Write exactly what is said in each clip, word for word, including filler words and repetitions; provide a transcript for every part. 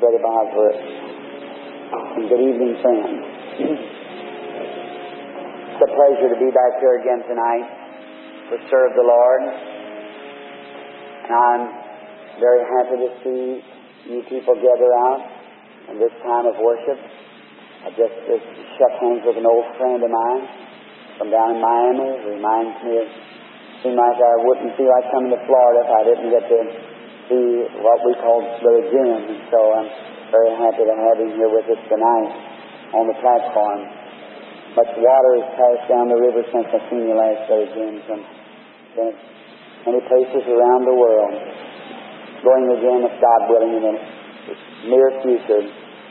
Brother Bosworth. And good evening, friends. It's a pleasure to be back here again tonight to serve the Lord. And I'm very happy to see you people gather out in this time of worship. I just, just shook hands with an old friend of mine from down in Miami. It reminds me of, seemed like I wouldn't feel like coming to Florida if I didn't get to see what we call Brother Jim. And so I'm very happy to have him here with us tonight on the platform. Much water has passed down the river since I seen you last, Brother Jim, from many places around the world. Going again, if God willing, in the near future.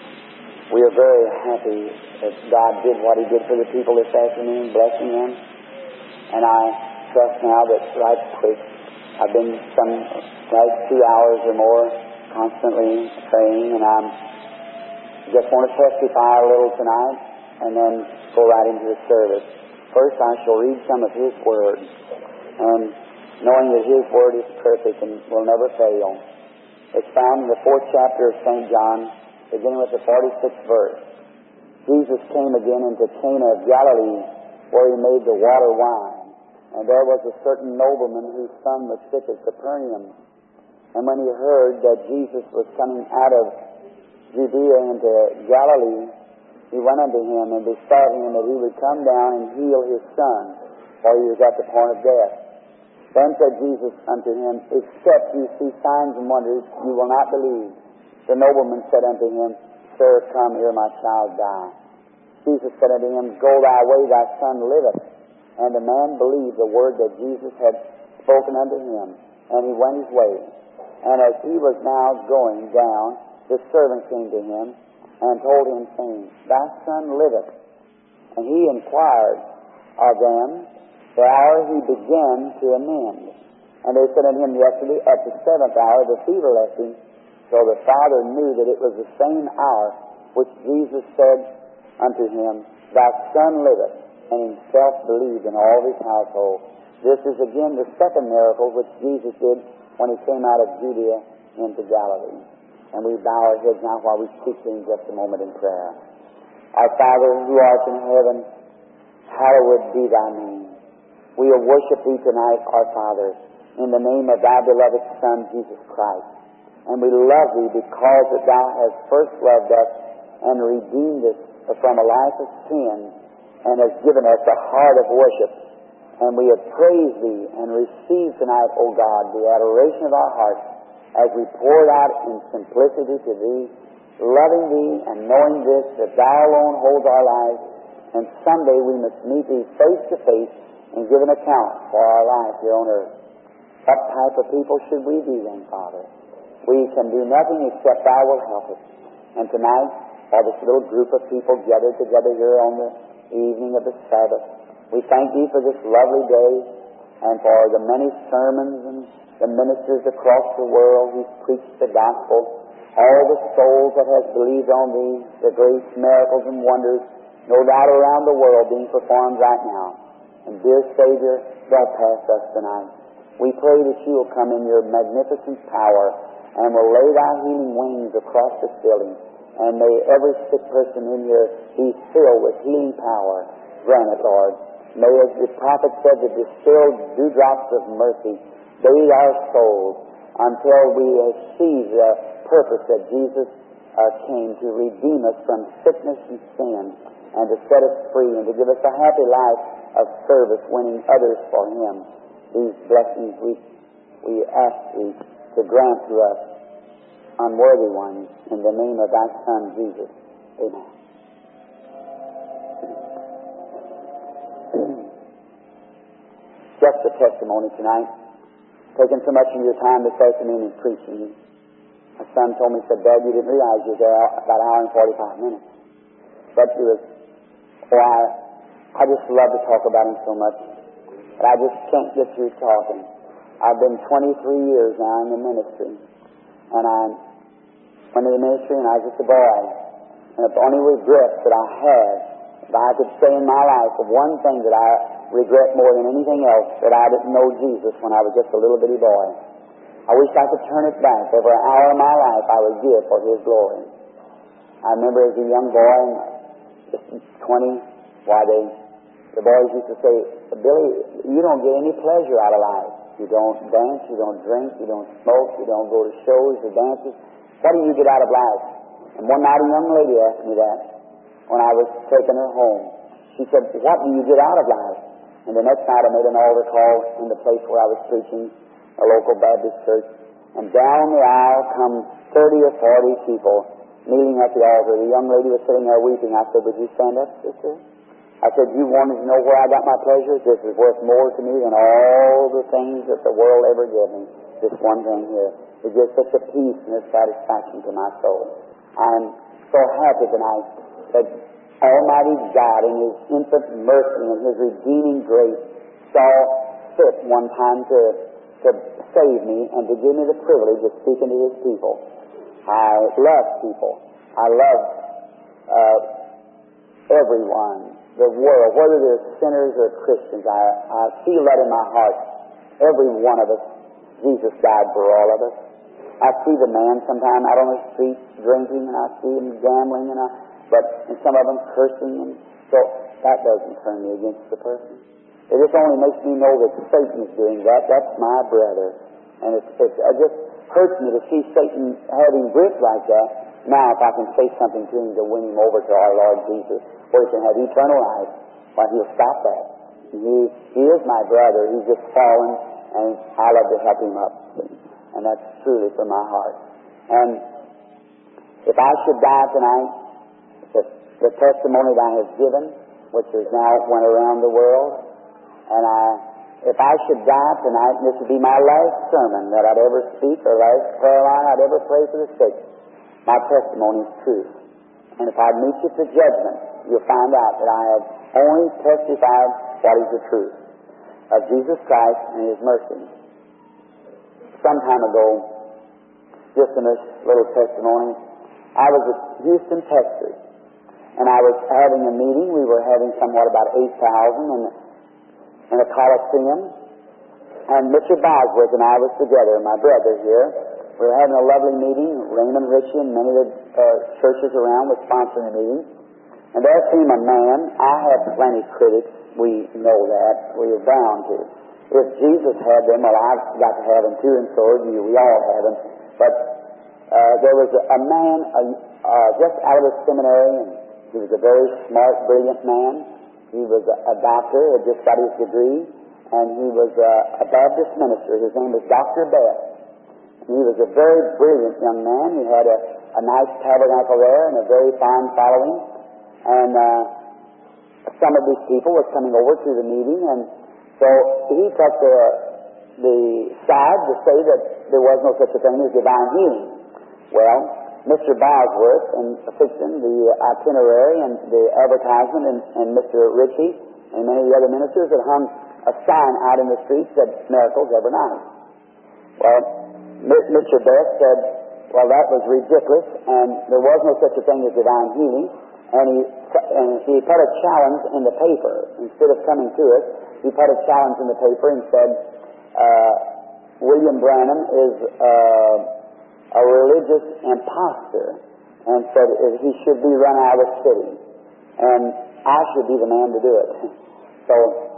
We are very happy that God did what He did for the people this afternoon, blessing them. And I trust now that right quick, I've been some like two hours or more constantly praying, and I just want to testify a little tonight and then go right into the service. First, I shall read some of His Word, and knowing that His Word is perfect and will never fail. It's found in the fourth chapter of Saint John, beginning with the forty-sixth verse. Jesus came again into Cana of Galilee, where He made the water wine. And there was a certain nobleman whose son was sick at Capernaum. And when he heard that Jesus was coming out of Judea into Galilee, he went unto him and besought him that he would come down and heal his son, for he was at the point of death. Then said Jesus unto him, Except you see signs and wonders, you will not believe. The nobleman said unto him, Sir, come here, my child die. Jesus said unto him, Go thy way, thy son liveth. And the man believed the word that Jesus had spoken unto him, and he went his way. And as he was now going down, his servant came to him, and told him, saying, Thy son liveth. And he inquired of them the hour he began to amend. And they said unto him, Yesterday at the seventh hour the fever left him. So the father knew that it was the same hour which Jesus said unto him, Thy son liveth. And himself believed in all his household. This is again the second miracle which Jesus did when He came out of Judea into Galilee. And we bow our heads now while we speak to Him just a moment in prayer. Our Father, who art in heaven, hallowed be Thy name. We will worship Thee tonight, our Father, in the name of Thy beloved Son, Jesus Christ. And we love Thee because that Thou hast first loved us and redeemed us from a life of sin, and has given us a heart of worship. And we have praised Thee and received tonight, O God, the adoration of our hearts as we pour it out in simplicity to Thee, loving Thee and knowing this, that Thou alone holds our lives, and someday we must meet Thee face to face and give an account for our life here on earth. What type of people should we be then, Father? We can do nothing except Thou will help us. And tonight, for this little group of people gathered together here on the evening of the Sabbath, we thank Thee for this lovely day and for the many sermons and the ministers across the world who preached the gospel, all the souls that has believed on Thee, the great miracles and wonders, no doubt around the world being performed right now. And dear Savior, Thou pass us tonight. We pray that You will come in Your magnificent power and will lay Thy healing wings across this building. And may every sick person in here be filled with healing power. Grant it, Lord. May, as the prophet said, the distilled dewdrops of mercy bathe our souls until we see the purpose that Jesus uh, came to redeem us from sickness and sin and to set us free and to give us a happy life of service, winning others for Him. These blessings we, we ask Thee to grant to us, unworthy ones, in the name of Thy Son, Jesus. Amen. Just a testimony tonight. Taking so much of your time this afternoon in preaching. My son told me, said, Dad, you didn't realize you were there about an hour and forty-five minutes. But he was, oh, I, I just love to talk about Him so much. But I just can't get through talking. I've been twenty-three years now in the ministry. And I'm went into the ministry and I was just a boy. And the only regret that I had, if I could say in my life of one thing that I regret more than anything else, that I didn't know Jesus when I was just a little bitty boy. I wish I could turn it back. Every hour of my life I would give for His glory. I remember as a young boy, just twenty, why they, the boys used to say, Billy, you don't get any pleasure out of life. You don't dance, you don't drink, you don't smoke, you don't go to shows or dances. What do you get out of life? And one night a young lady asked me that when I was taking her home. She said, what do you get out of life? And the next night I made an altar call in the place where I was preaching, a local Baptist church. And down the aisle come thirty or forty people kneeling at the altar. The young lady was sitting there weeping. I said, would you stand up, sister? I said, you wanted to know where I got my pleasure? This is worth more to me than all the things that the world ever gave me. This one thing here. It gives such a peace and a satisfaction to my soul. I'm so happy tonight that Almighty God in His infinite mercy and His redeeming grace saw fit one time to, to save me and to give me the privilege of speaking to His people. I love people. I love uh, everyone, the world, whether they're sinners or Christians. I, I feel that in my heart. Every one of us, Jesus died for all of us. I see the man sometime out on the street drinking, and I see him gambling, and I, but and some of them cursing, and so that doesn't turn me against the person. It just only makes me know that Satan is doing that. That's my brother, and it's, it's, it just hurts me to see Satan having grip like that. Now, if I can say something to him to win him over to our Lord Jesus, where he can have eternal life, why, he'll stop that. He, he is my brother. He's just fallen, and I love to help him up. And that's truly from my heart. And if I should die tonight, the, the testimony that I have given, which has now went around the world, and I, if I should die tonight, and this would be my last sermon that I'd ever speak, or last prayer line I'd ever pray for the sick, my testimony is true. And if I meet you to judgment, you'll find out that I have only testified what is the truth of Jesus Christ and His mercy. Some time ago, just in this little testimony, I was at Houston, Texas, and I was having a meeting. We were having somewhat about eight thousand in, in a Coliseum, and Mister Bosworth and I was together, my brother here. We were having a lovely meeting. Raymond Ritchie and many of the uh, churches around were sponsoring the meeting. And there came a man. I have plenty of critics. We know that. We are bound to. If Jesus had them, well, I've got to have them too, and so do you. We all have them. But uh, there was a, a man uh, uh, just out of the seminary, and he was a very smart, brilliant man. He was a, a doctor, had just got his degree, and he was a, a Baptist minister. His name was Doctor Best. And he was a very brilliant young man. He had a, a nice tabernacle there and a very fine following. And uh, some of these people were coming over to the meeting, and so he took the, the side to say that there was no such a thing as divine healing. Well, Mister Bosworth, in fixing the itinerary and the advertisement, and, and Mister Ritchie and many of the other ministers had hung a sign out in the street that miracles every night. Well, Mister Best said, well, that was ridiculous, and there was no such a thing as divine healing. And he, and he put a challenge in the paper. Instead of coming to us, he put a challenge in the paper and said, uh, William Branham is uh, a religious imposter, and said he should be run out of the city. And I should be the man to do it. So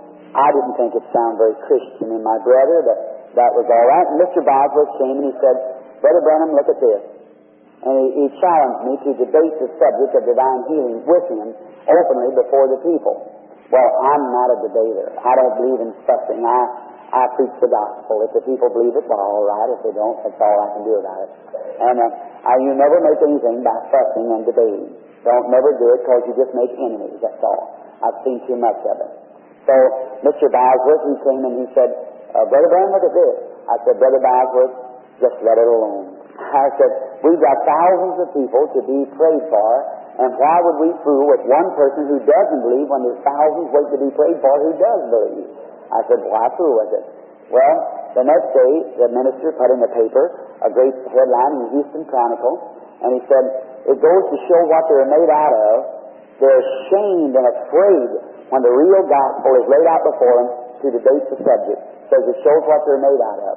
I didn't think it sounded very Christian in my brother, but that was all right. And Mister Bosworth came and he said, Brother Branham, look at this. And he, he challenged me to debate the subject of divine healing with him openly before the people. Well, I'm not a debater. I don't believe in fussing. I, I preach the gospel. If the people believe it, well, all right. If they don't, that's all I can do about it. And uh, I, you never make anything by fussing and debating. Don't never do it, because you just make enemies, that's all. I've seen too much of it. So Mister Bosworth, he came and he said, uh, Brother Branham, look at this. I said, Brother Bosworth, just let it alone. I said, we've got thousands of people to be prayed for, and why would we fool with one person who doesn't believe when there's thousands waiting to be prayed for who does believe? I said, why fool with it? Well, the next day, the minister put in the paper a great headline in the Houston Chronicle, and he said, it goes to show what they're made out of. They're ashamed and afraid when the real gospel is laid out before them to debate the subject. It says it shows what they're made out of.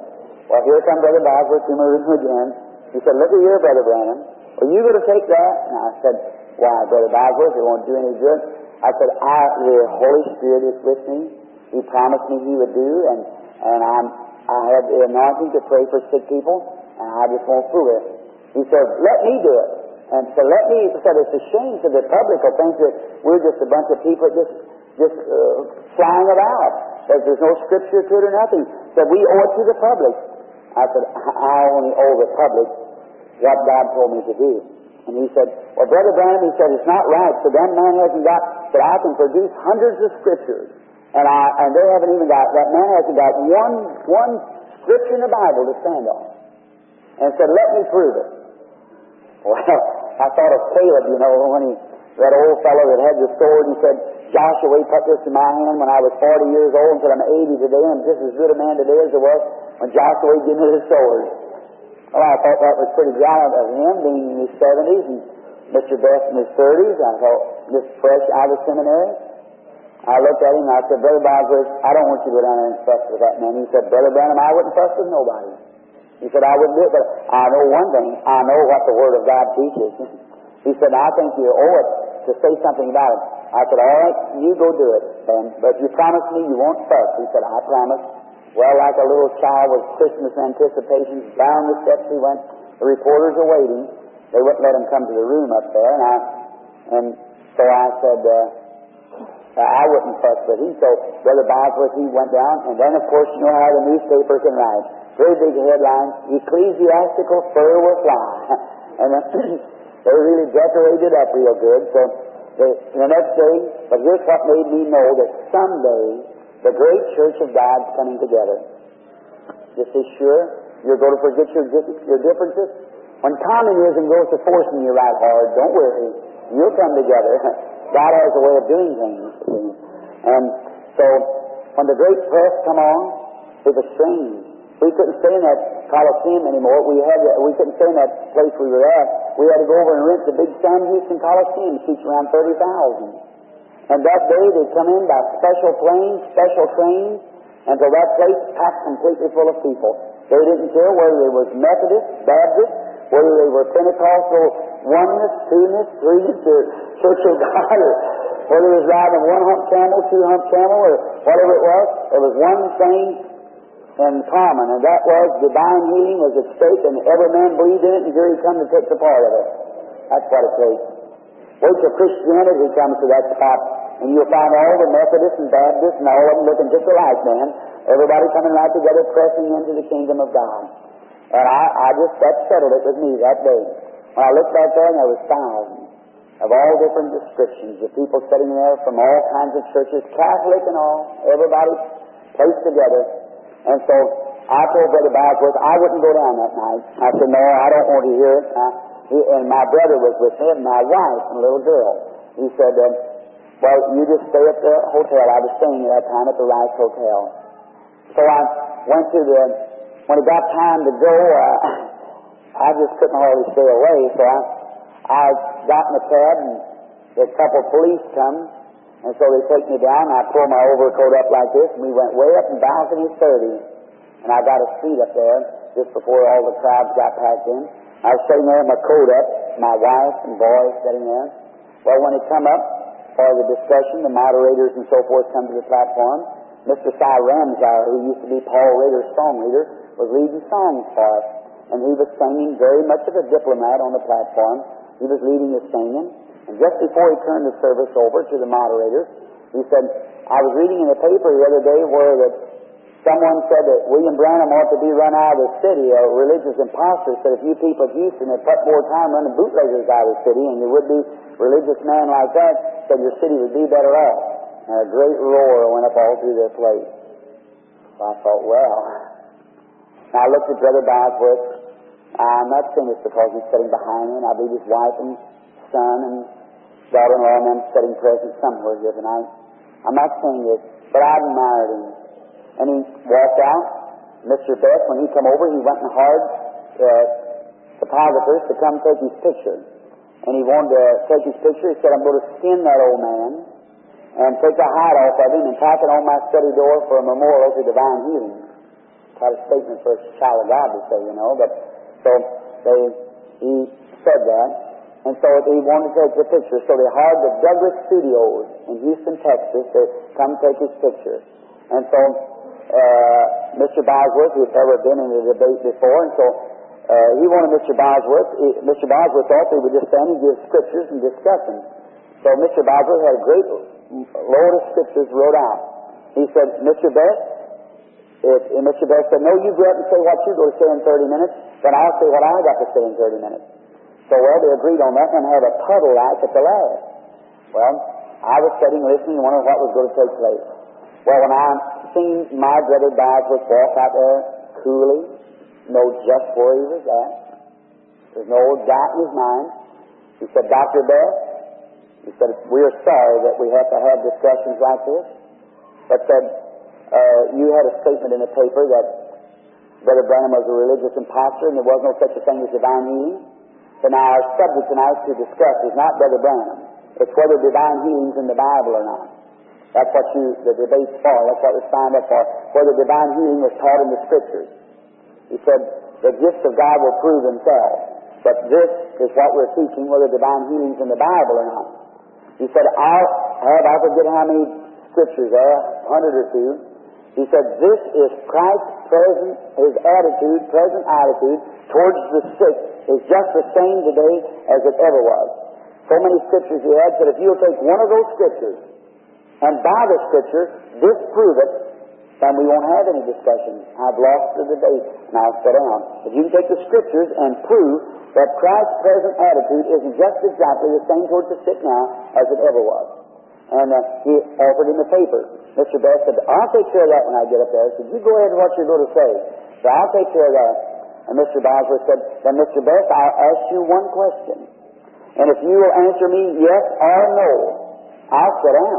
Well, here comes Brother Bosworth in my room again. He said, look at here, Brother Branham. Are you going to take that? And I said, why, Brother Bosworth, it won't do any good. I said, I, the Holy Spirit is with me. He promised me He would do, and, and I'm, I have the anointing to pray for sick people, and I just won't fool it. He said, let me do it. And so let me, he said, it's a shame to the public who think that we're just a bunch of people just, just uh, flying about. That there's no scripture to it or nothing. So we owe it to the public. I said, I only owe the public what God told me to do. And he said, well, Brother Branham, he said, it's not right. So that man hasn't got, that I can produce hundreds of scriptures. And I, and they haven't even got, that man hasn't got one, one scripture in the Bible to stand on. And said, let me prove it. Well, I thought of Caleb, you know, when he, that old fellow that had the sword, he said, Joshua, he put this in my hand when I was forty years old, and said, I'm eighty today, and I'm just as good a man today as I was when Joshua gave me his sword. Well, I thought that was pretty gallant of him, being in his seventies, and Mister Best in his thirties. I thought, just fresh out of seminary. I looked at him, and I said, Brother Bosworth, I don't want you to go down there and fuss with that man. He said, Brother Branham, I wouldn't fuss with nobody. He said, I wouldn't do it, but I know one thing. I know what the Word of God teaches. He said, I think you owe it to say something about it. I said, all right, you go do it. And, but you promise me you won't fuss. He said, I promise. Well, like a little child with Christmas anticipations, down the steps he went. The reporters are waiting. They wouldn't let him come to the room up there. And, I, and so I said, uh, I wouldn't fuss with him. So Brother Bosworth, he went down. And then, of course, you know how the newspaper can write. Very big headline, ecclesiastical fur will fly. And they really decorated up real good. So the, the next day, but here's what made me know that someday the great church of God's coming together. This is sure. You're going to forget your, your differences. When communism goes to forcing you right hard, don't worry. You'll come together. God has a way of doing things. And so when the great press come on, it was strange. We couldn't stay in that Coliseum anymore. We had to, we couldn't stay in that place we were at. We had to go over and rent the big Sam Houston Coliseum, teach around thirty thousand. And that day they'd come in by special planes, special trains, and so that place packed completely full of people. They didn't care whether they was Methodist, Baptist, whether they were Pentecostal, oneness, two-ness, three-ness, or Church of God, or whether it was riding a one-hump camel, two-hump camel, or whatever it was. There was one thing in common, and that was divine healing was at stake, and every man believed in it, and here he come to take the part of it. That's what it takes. Wait till Christianity comes to that spot, and you'll find all the Methodists and Baptists and all of them looking just alike, man. Everybody coming right together, pressing into the kingdom of God. And I, I just, that settled it with me that day. When I looked back there, and there was thousands of all different descriptions of people sitting there from all kinds of churches, Catholic and all, everybody placed together. And so I told Brother Bosworth I wouldn't go down that night. I said, no, I don't want to hear it. I, he, and my brother was with me, and my wife and a little girl. He said, uh, well, you just stay at the hotel. I was staying at that time at the Rice Hotel. So I went to the, when it got time to go, uh, I just couldn't hardly stay away. So I, I got in a cab, and a couple of police come. And so they take me down, and I pull my overcoat up like this, and we went way up in balcony thirty. And I got a seat up there just before all the crowds got packed in. I was sitting there with my coat up, my wife and boys sitting there. Well, when it come up for the discussion, the moderators and so forth come to the platform. Mister Cy Ramsar, who used to be Paul Rader's song leader, was leading songs for us. And he was singing very much of a diplomat on the platform. He was leading the singing. And just before he turned the service over to the moderators, he said, I was reading in the paper the other day where that someone said that William Branham ought to be run out of the city. A religious impostor said if you people of Houston had put more time running bootleggers out of the city and you would be religious man like that, said your city would be better off. And a great roar went up all through their place. So I thought, well. And I looked at Brother Bosworth. I'm not saying this because he's sitting behind me, and I believe his wife and son and daughter-in-law and them sitting present somewhere here tonight. I'm not saying this, but I admired him. And he walked out. Mister Best, when he come over, he went and hired uh, photographers to come take his picture. And he wanted to take his picture. He said, I'm going to skin that old man and take the hide off of him and tack it on my study door for a memorial to divine healing. quite a statement for a child of God to say, you know. But so they, he said that, and so he wanted to take the picture. So they hired the Douglas Studios in Houston, Texas, to come take his picture. And so uh, Mister Bosworth, who had never been in a debate before, and so uh, he wanted Mister Bosworth. He, Mister Bosworth thought he would just stand and give scriptures and discuss them. So Mister Bosworth had a great load of scriptures wrote out. He said, Mister Best, if, and Mister Best said, no, you go up and say what you go to say in thirty minutes, then I'll say what I got to say in thirty minutes. So, well, they agreed on that and had a puddle like at the last. Well, I was sitting listening and wondering what was going to take place. Well, when I seen my brother Bosworth walk out there coolly, know just where he was at, there's no doubt in his mind, he said, Doctor Best, he said, we're sorry that we have to have discussions like this, but said, uh, you had a statement in the paper that Brother Branham was a religious impostor and there was no such a thing as divine healing. So now our subject tonight to discuss is not Brother Branham. It's whether divine healing's in the Bible or not. That's what you, the debate's for. That's what was signed up for. Whether divine healing was taught in the Scriptures. He said, the gifts of God will prove themselves. But this is what we're teaching, whether divine healing's in the Bible or not. He said, I'll have, I forget how many scriptures there, a hundred or two. He said, this is Christ's present, his attitude, present attitude towards the sick is just the same today as it ever was. So many scriptures he had said, if you'll take one of those scriptures and by the scripture disprove it, then we won't have any discussion. I've lost the debate, and I'll sit down. If you can take the scriptures and prove that Christ's present attitude isn't just exactly the same towards the sick now as it ever was. And uh, he offered him the paper. Mister Best said, I'll take care of that when I get up there. He said, you go ahead and what you're going to say. So I'll take care of that. And Mister Bosworth said, then Mister Best, I'll ask you one question. And if you will answer me yes or no, I'll sit down.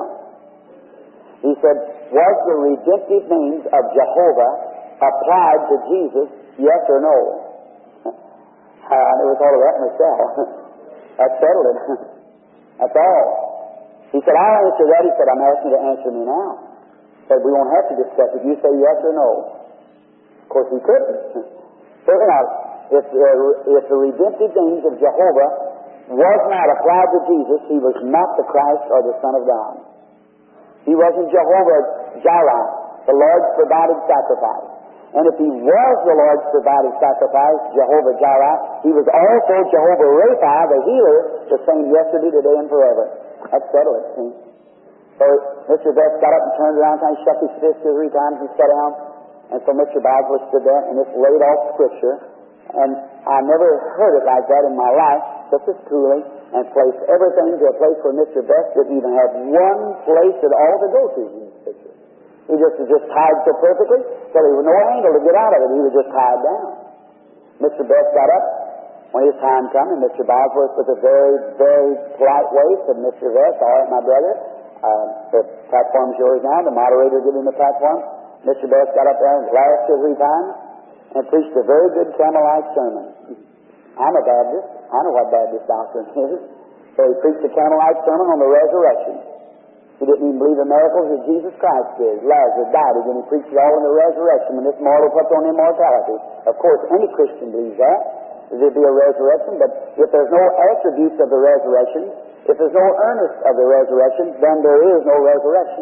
He said, was the redemptive names of Jehovah applied to Jesus, yes or no? I never thought of that myself. That settled it. That's all. He said, I'll answer that. He said, I'm asking you to answer me now. He said, we won't have to discuss it. You say yes or no. Of course, he couldn't. So, now, if, uh, if the redemptive names of Jehovah was not applied to Jesus, he was not the Christ or the Son of God. He wasn't Jehovah Jireh, the Lord's provided sacrifice. And if he was the Lord's provided sacrifice, Jehovah Jireh, he was also Jehovah Rapha, the healer, the same yesterday, today, and forever. That settled it, see? So Mister Best got up and turned around, kind of shook his fist two or three times and sat down. And so Mister Bosworth stood there and just laid off Scripture. And I never heard it like that in my life, just as coolly, and placed everything to a place where Mister Best didn't even have one place at all to go to in this picture. He just was just tied so perfectly, so there was no angle to get out of it. He was just tied down. Mister Best got up when his time came, and Mister Bosworth, with a very, very polite way, said, Mister Best, all right, my brother, uh, the platform's yours now. The moderator gave him the platform. Mister Best got up there and laughed two or three times and preached a very good Campbellite sermon. I'm a Baptist. I know what Baptist doctrine is. So he preached a Campbellite sermon on the resurrection. He didn't even believe the miracles that Jesus Christ did. Lazarus died again. He preached it all in the resurrection when this mortal puts on immortality. Of course, any Christian believes that. There'll be a resurrection, but if there's no attributes of the resurrection, if there's no earnest of the resurrection, then there is no resurrection.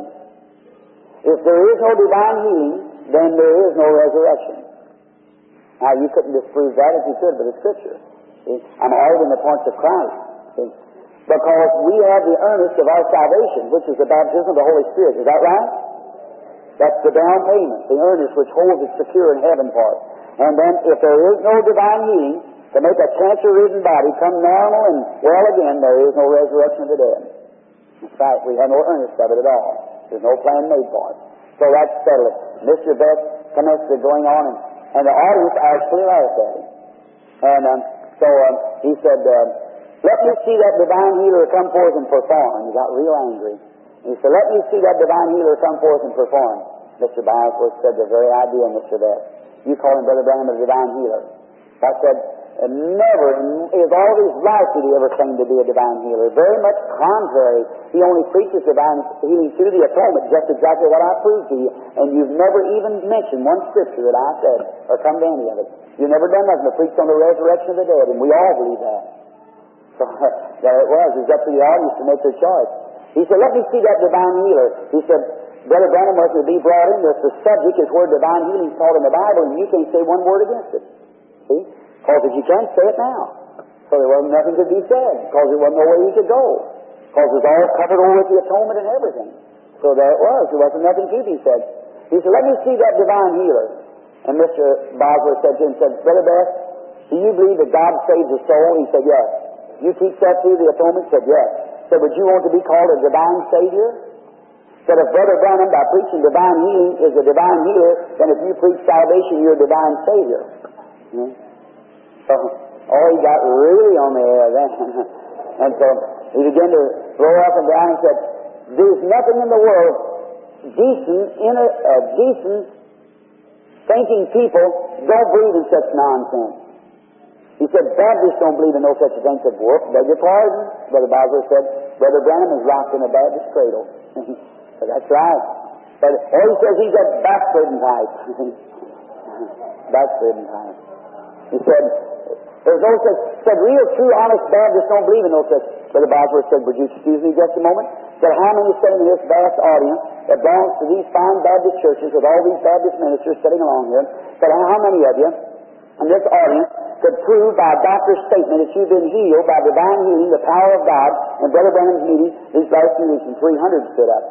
If there is no divine healing, then there is no resurrection. Now, you couldn't disprove that if you could by the Scripture. See? I'm arguing the points of Christ. See? Because we have the earnest of our salvation, which is the baptism of the Holy Spirit. Is that right? That's the down payment, the earnest which holds it secure in heaven for us. And then, if there is no divine healing, to make a cancer-ridden body come normal and well again, there is no resurrection of the dead. In fact, we have no earnest of it at all. There's no plan made for it. So that's settled. Mister Best commenced it going on, and, and the audience actually laughed at him. And um, so um, he said, uh, let me see that divine healer come forth and perform. He got real angry. And he said, let me see that divine healer come forth and perform. Mister Bosworth said the very idea, Mister Best. You call him Brother Branham a divine healer. I said, And never in his, all his life did he ever claim to be a divine healer. Very much contrary. He only preaches divine healing through the atonement, just exactly what I proved to you. And you've never even mentioned one scripture that I said, or come to any of it. You've never done nothing but preach on the resurrection of the dead, and we all believe that. So there it was. It was up to the audience to make their choice. He said, let me see that divine healer. He said, Brother Branham was to be brought in this. The subject is where divine healing is taught in the Bible, and you can't say one word against it. See? Because if you can't, say it now. So there wasn't nothing to be said, because there wasn't no way he could go. Because it was all covered over with the atonement and everything. So there it was. There wasn't nothing to be said. He said, let me see that divine healer. And Mister Bosworth said to him, said, Brother Best, do you believe that God saves the soul? He said, yes. You teach that through the atonement? He said, yes. He said, would you want to be called a divine Savior? He said, if Brother Branham, by preaching divine healing, is a divine healer, then if you preach salvation, you're a divine Savior. Hmm? So, oh, he got really on the air then. And so he began to roll up and down and said, there's nothing in the world decent, in a, uh, decent, thinking people don't believe in such nonsense. He said, Baptists don't believe in no such a thing. He said, well, beg your pardon. Brother Bosworth said, Brother Branham is locked in a Baptist cradle. So that's right. But, or he says he's a backslidden type. Backslidden type. He said, there's no such, said real, true, honest Baptists don't believe in no such. Brother Bosworth said, would you excuse me just a moment? Said, how many sitting in this vast audience that belongs to these fine Baptist churches with all these Baptist ministers sitting along here? Said, how many of you in this audience could prove by a doctor's statement that you've been healed by divine healing, the power of God, in Brother Branham's meeting these last few weeks, and three hundred stood up.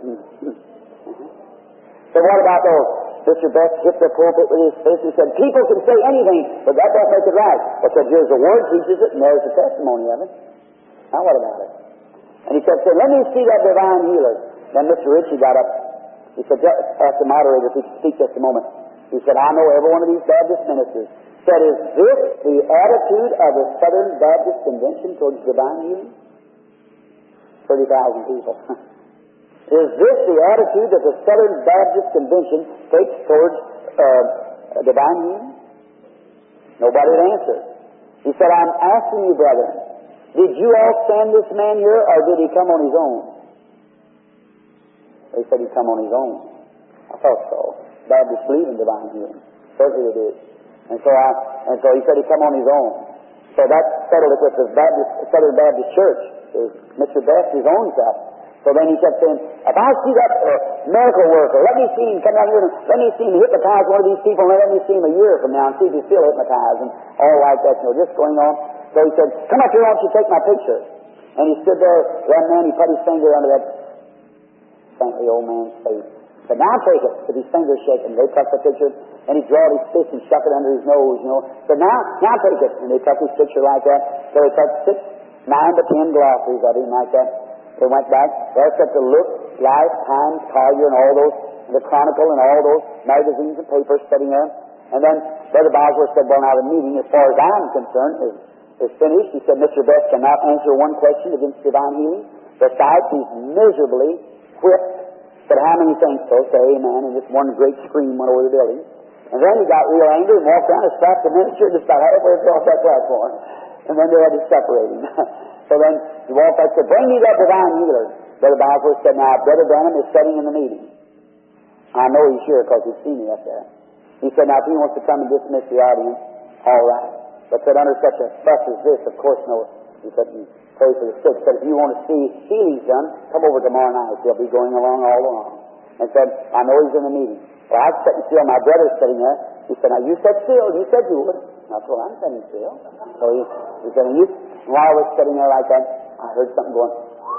So what about those? Mister Best hit the pulpit with his fist and said, people can say anything, but that don't make it right. But said, here's the Word teaches it, and there's the testimony of it. Now what about it? And he kept saying, let me see that divine healer. Then Mister Ritchie got up. He said, ask the moderator if he could speak just a moment. He said, I know every one of these Baptist ministers. Said, is this the attitude of the Southern Baptist Convention towards divine healing? thirty thousand people. Is this the attitude that the Southern Baptist Convention takes towards uh, divine healing? Nobody would answer. He said, I'm asking you, brethren, did you all send this man here, or did he come on his own? They said he come on his own. I thought so. Baptists believe in divine healing. Certainly it is. And so I, and so he said he come on his own. So that settled it with the Baptist, Southern Baptist Church. Mister Best, his own self. So then he kept saying, if I see that uh, miracle worker, let me see him come down here and let me see him hypnotize one of these people, and let me see him a year from now and see if he's still hypnotized and all like that, you know, just going on. So he said, come up here, why don't you take my picture? And he stood there, that man, he put his finger under that saintly old man's face. He said, now take it, with his fingers shaking. They took the picture, and he drawed his fist and stuck it under his nose, you know. He said, now, now take it. And they took his picture like that. So they took six, nine to ten glossaries of him like that. They went back. There kept the Look, Life, Times, Collier, and all those, the Chronicle, and all those magazines and papers sitting there. And then Brother Bosworth said, well, now the meeting, as far as I'm concerned, is, is finished. He said, Mister Best cannot answer one question against divine healing. Besides, he's miserably whipped. But how many think so? Say amen. And just one great scream went over the building. And then he got real angry and walked around and slapped the minister just about halfway across that platform. And then they had to separate him. So then he walked back and said, bring me that divine healer. Brother Bosworth said, now, Brother Branham is sitting in the meeting. I know he's here because he's seen me up there. He said, now, if he wants to come and dismiss the audience, all right. But said, under such a fuss as this, of course, no. He said, pray for the sick. Said, if you want to see healings done, come over tomorrow night. They'll be going along all along. And said, I know he's in the meeting. Well, I was sitting still. My brother's sitting there. He said, now, you sat still. You said you would. That's what I'm sitting still. So he, he said, and you, while I was sitting there like that, I heard something going.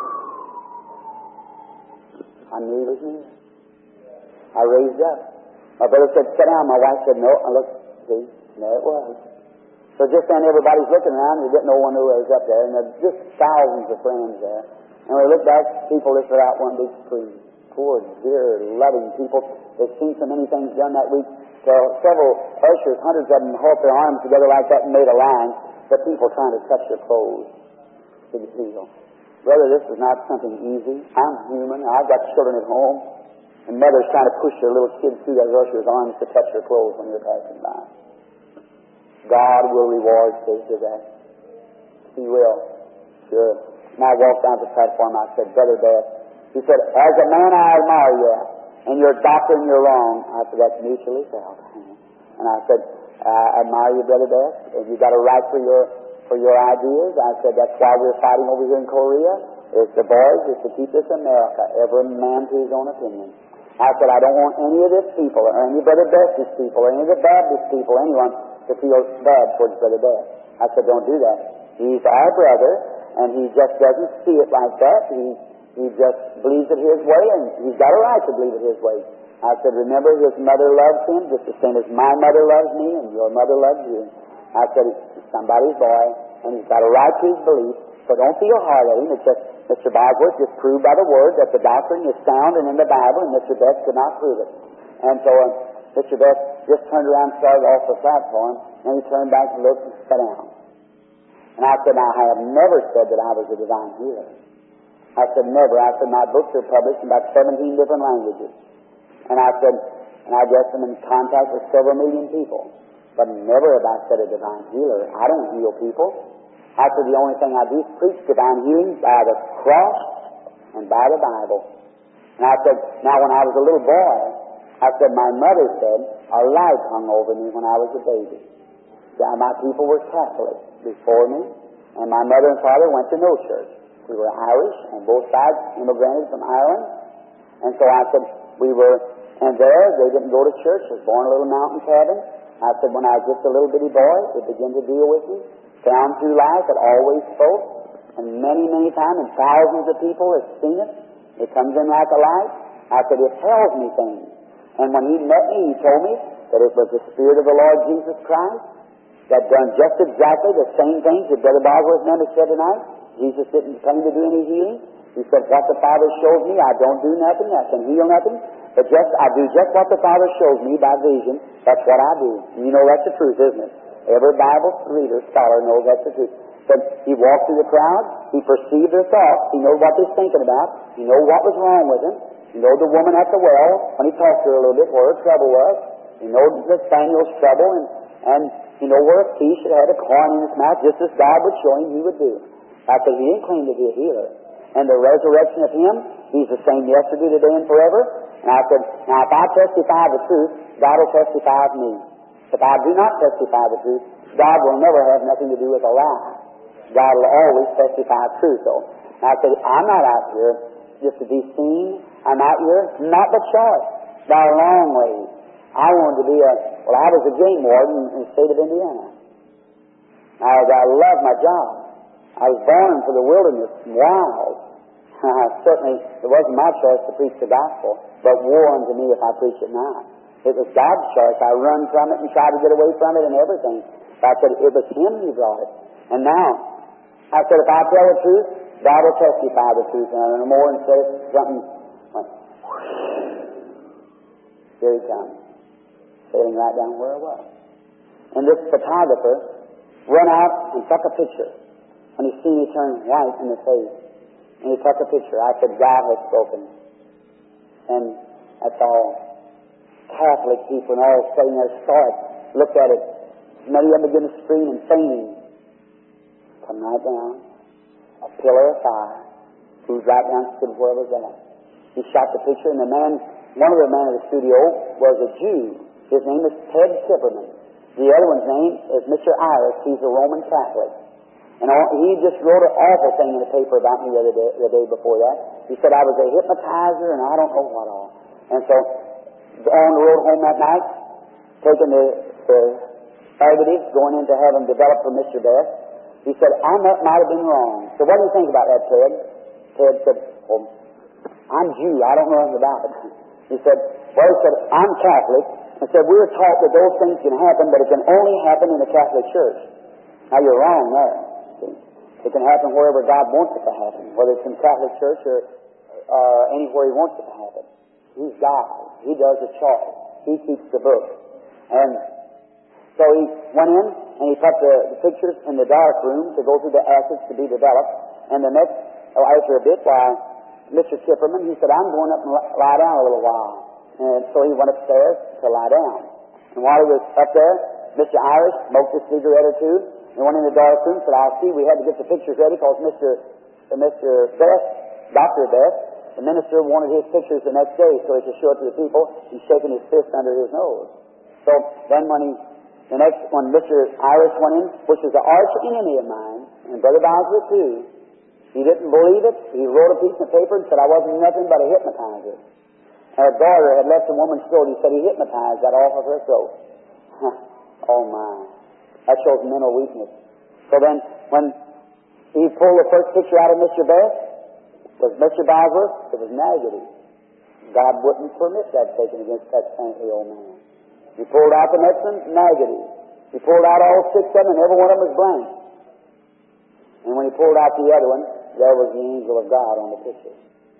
I knew he was near. I raised up. My brother said, sit down. My wife said, no. I looked, see, and there it was. So just then everybody's looking around, and we didn't know one who was up there, and there's just thousands of friends there. And we looked back, people just let out one big scream. Poor, dear, loving people. They've seen so many things done that week. So several ushers, hundreds of them, held their arms together like that and made a line. The people trying to touch their clothes. Big deal. Brother, this is not something easy. I'm human. I've got children at home. And mothers trying to push their little kids through their ushers' arms to touch their clothes when you're passing by. God will reward Sister Beth. He will. Sure. And I walked down the platform. I said, Brother Beth, he said, as a man I admire you, and your doctrine you're wrong. I said, that's mutually felt. And I said, I admire you, Brother Beth, and you got a right for your for your ideas. I said, that's why we're fighting over here in Korea. It's the boys, it's to keep this America, every man to his own opinion. I said, I don't want any of this people, or any Brother Beth's people, or any of the Baptist people, anyone, to feel bad towards Brother Beth. I said, don't do that. He's our brother, and he just doesn't see it like that. He he just believes it his way, and he's got a right to believe it his way. I said, remember, his mother loves him just the same as my mother loves me, and your mother loves you. I said, he's somebody's boy, and he's got a right to his belief, so don't feel hard at him. It's just, Mister Bosworth just proved by the Word that the doctrine is sound and in the Bible, and Mister Beth could not prove it. And so uh, Mister Beth just turned around and started off the platform, and he turned back and looked and sat down. And I said, now, I have never said that I was a divine healer. I said, never. I said, my books are published in about seventeen different languages. And I said, and I guess I'm in contact with several million people. But never have I said a divine healer. I don't heal people. I said, the only thing I do is preach divine healing by the cross and by the Bible. And I said, now when I was a little boy, I said, my mother said, a light hung over me when I was a baby. Now, my people were Catholic before me, and my mother and father went to no church. We were Irish, and both sides immigrated from Ireland. And so I said, we were, and there, they didn't go to church. I was born in a little mountain cabin. I said, when I was just a little bitty boy, it began to deal with me. Down through life, it always spoke. And many, many times, and thousands of people have seen it. It comes in like a light. I said, it tells me things. And when he met me, he told me that it was the Spirit of the Lord Jesus Christ that done just exactly the same things that Brother Bosworth member said tonight. Jesus didn't claim to do any healing. He said, what the Father shows me, I don't do nothing. I can heal nothing. But just I do just what the Father shows me by vision. That's what I do. You know that's the truth, isn't it? Every Bible reader, scholar knows that's the truth. But he walked through the crowd. He perceived their thoughts. He knew what they're thinking about. He knew what was wrong with them. He knew the woman at the well, when he talked to her a little bit, where her trouble was. He knew Nathaniel's trouble, and, and he knew where a thief had had a coin in his mouth, just as God would show him he would do. I said, he didn't claim to be a healer. And the resurrection of him, he's the same yesterday, today, and forever. And I said, now if I testify the truth, God will testify of me. If I do not testify the truth, God will never have nothing to do with a lie. God will always testify truth, though. And I said, I'm not out here just to be seen. I'm out here not but short, by a long way. I wanted to be a, well, I was a game warden in the state of Indiana. I, I love my job. I was born for the wilderness and wild. Certainly, it wasn't my choice to preach the gospel, but woe unto me if I preach it not. It was God's choice. I run from it and try to get away from it and everything. But I said, it was Him who brought it. And now, I said, if I tell the truth, God will testify the truth. And no more and said something went, here he comes, sailing right down where I was. And this photographer run out and took a picture. When he seen me turn white in the face, and he took a picture, I said, God has spoken. And that's all. Catholic people and all sitting there saw it, looked at it. Many of them began to scream and fainting. Come right down. A pillar of fire. Moved right down to where I was at. He shot the picture, and the man, one of the men in the studio was a Jew. His name is Ted Kipperman. The other one's name is Mister Iris. He's a Roman Catholic. And he just wrote an awful thing in the paper about me the other day, the day before that. He said I was a hypnotizer and I don't know what all. And so, on the road home that night, taking the, the negatives, going in to have them developed for Mister Beth, he said, I might have been wrong. So what do you think about that, Ted? Ted said, well, I'm Jew. I don't know anything about it. He said, well, he said, I'm Catholic. And said, we were taught that those things can happen, but it can only happen in the Catholic Church. Now, you're wrong there. It can happen wherever God wants it to happen, whether it's in Catholic Church or uh, anywhere He wants it to happen. He's God. He does the choice. He keeps the book. And so he went in and he put the, the pictures in the dark room to go through the acids to be developed. And the next, oh, after a bit, why, Mister Kipperman, he said, I'm going up and lie down a little while. And so he went upstairs to lie down. And while he was up there, Mister Irish smoked a cigarette or two. He went in the dark room, said, I'll see. We had to get the pictures ready because Mister Uh, Mister Best, Doctor Best, the minister wanted his pictures the next day so he could show it to the people. He's shaking his fist under his nose. So then when he, the next, when Mister Irish went in, which was an arch enemy of mine, and Brother Bowser too, he didn't believe it. He wrote a piece of paper and said I wasn't nothing but a hypnotizer. And her daughter had left a woman's throat. He said he hypnotized that off of her throat. Oh my. That shows mental weakness. So then when he pulled the first picture out of Mister Best, was Mister Bowser, it was negative. God wouldn't permit that taken against that saintly old man. He pulled out the next one, negative. He pulled out all six of them, and every one of them was blank. And when he pulled out the other one, there was the angel of God on the picture.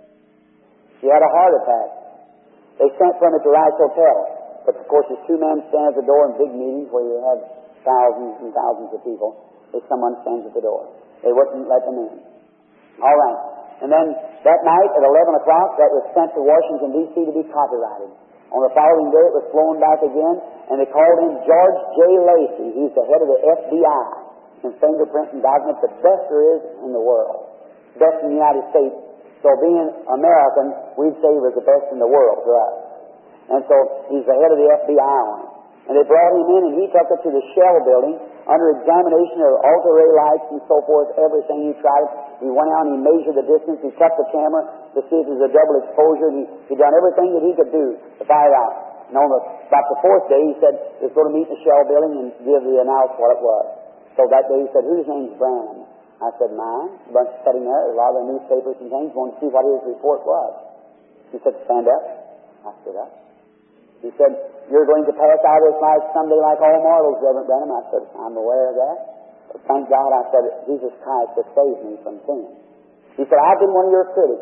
He had a heart attack. They sent for him at the Rice Hotel. But of course, there's two men stand at the door in big meetings where you have thousands and thousands of people. There's someone stands at the door. They wouldn't let them in. All right. And then that night at eleven o'clock, that was sent to Washington, D C to be copyrighted. On the following day, it was flown back again, and they called in George J. Lacey. He's the head of the F B I in fingerprint and document, the best there is in the world. Best in the United States. So being American, we'd say he was the best in the world for us. And so he's the head of the F B I on it. And they brought him in, and he took it to the Shell building under examination of ultra-ray lights and so forth, everything. He tried it. He went out and he measured the distance. He cut the camera to see if it was a double exposure. He he done everything that he could do to find out. And on the, about the fourth day, he said he was going to meet in the Shell building and give the announce what it was. So that day he said, whose name's Branham? I said, mine. A bunch sitting there, a lot of the newspapers and things, wanted to see what his report was. He said, stand up. I stood up. He said, you're going to pass out of this life someday like all mortals, Reverend Branham. I said, I'm aware of that. But thank God, I said, Jesus Christ has saved me from sin. He said, I've been one of your critics.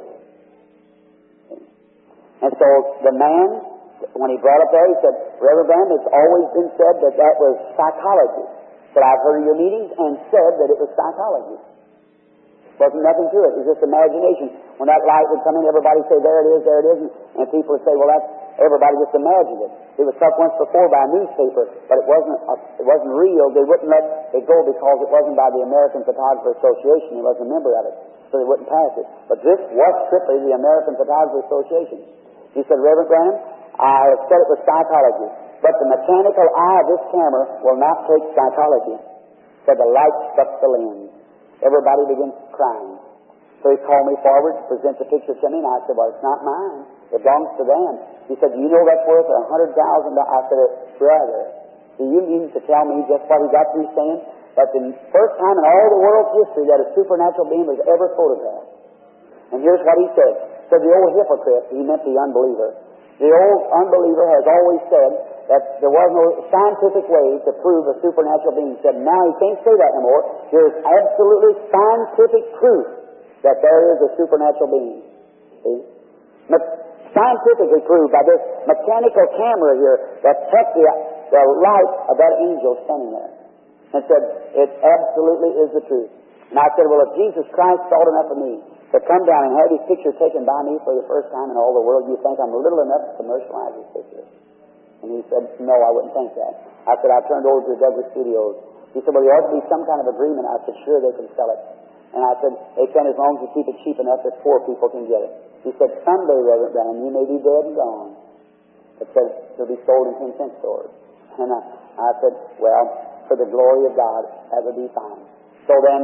And so the man, when he brought up there, he said, Reverend Branham, it's always been said that that was psychology. But I've heard of your meetings and said that it was psychology. Wasn't nothing to it. It was just imagination. When that light would come in, everybody would say, there it is, there it is. And, and people would say, well, that's, everybody just imagined it. It was took once before by a newspaper, but it wasn't, uh, it wasn't real. They wouldn't let it go because it wasn't by the American Photographer Association. He wasn't a member of it, so they wouldn't pass it. But this was strictly the American Photographer Association. He said, Reverend Branham, I have said it was psychology, but the mechanical eye of this camera will not take psychology. Said the light struck the lens. Everybody begins crying. So he called me forward to present the picture to me, and I said, well, it's not mine. It belongs to them. He said, do you know that's worth a hundred thousand dollars? I said, brother, do you mean to tell me just what he got through saying? That the first time in all the world's history that a supernatural being was ever photographed. And here's what he said. So the old hypocrite, he meant the unbeliever. The old unbeliever has always said that there was no scientific way to prove a supernatural being. He said, now he can't say that no more. There's absolutely scientific proof that there is a supernatural being. See? Scientifically proved by this mechanical camera here that took the, the light of that angel standing there. And said, it absolutely is the truth. And I said, well, if Jesus Christ thought enough of me to come down and have his picture taken by me for the first time in all the world, you think I'm little enough to commercialize his picture? And he said, no, I wouldn't think that. I said, I turned over to the Douglas Studios. He said, well, there ought to be some kind of agreement. I said, sure, they can sell it. And I said, they can as long as you keep it cheap enough that poor people can get it. He said, someday, Reverend Branham, you may be dead and gone. It said, it'll be sold in ten cent stores. And I, I said, well, for the glory of God, that would be fine. So then,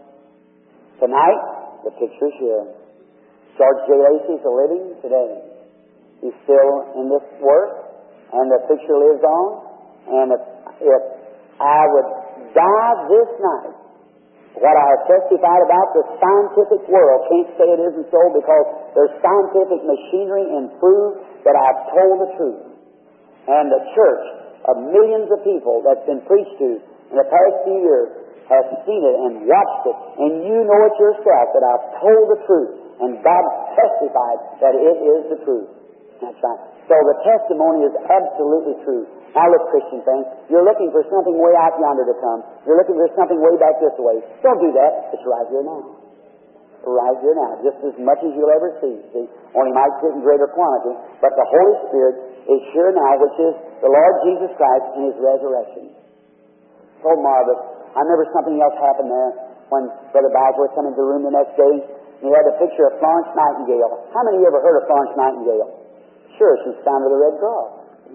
tonight, the picture's here. George J. Lacey's living today. He's still in this work, and the picture lives on. And if, if I would die this night, what I have testified about, the scientific world can't say it isn't so because there's scientific machinery and proof that I've told the truth. And the church of millions of people that's been preached to in the past few years has seen it and watched it, and you know it yourself that I've told the truth, and God testified that it is the truth. That's right. So the testimony is absolutely true. Now look, Christian friends, you're looking for something way out yonder to come. You're looking for something way back this way. Don't do that. It's right here now. Right here now. Just as much as you'll ever see. See? Only might sit in greater quantity. But the Holy Spirit is here now, which is the Lord Jesus Christ and His resurrection. so marvelous. I remember something else happened there when Brother Bosworth came into the room the next day. And he had a picture of Florence Nightingale. How many of you ever heard of Florence Nightingale? Sure, she's founder of the Red Cross.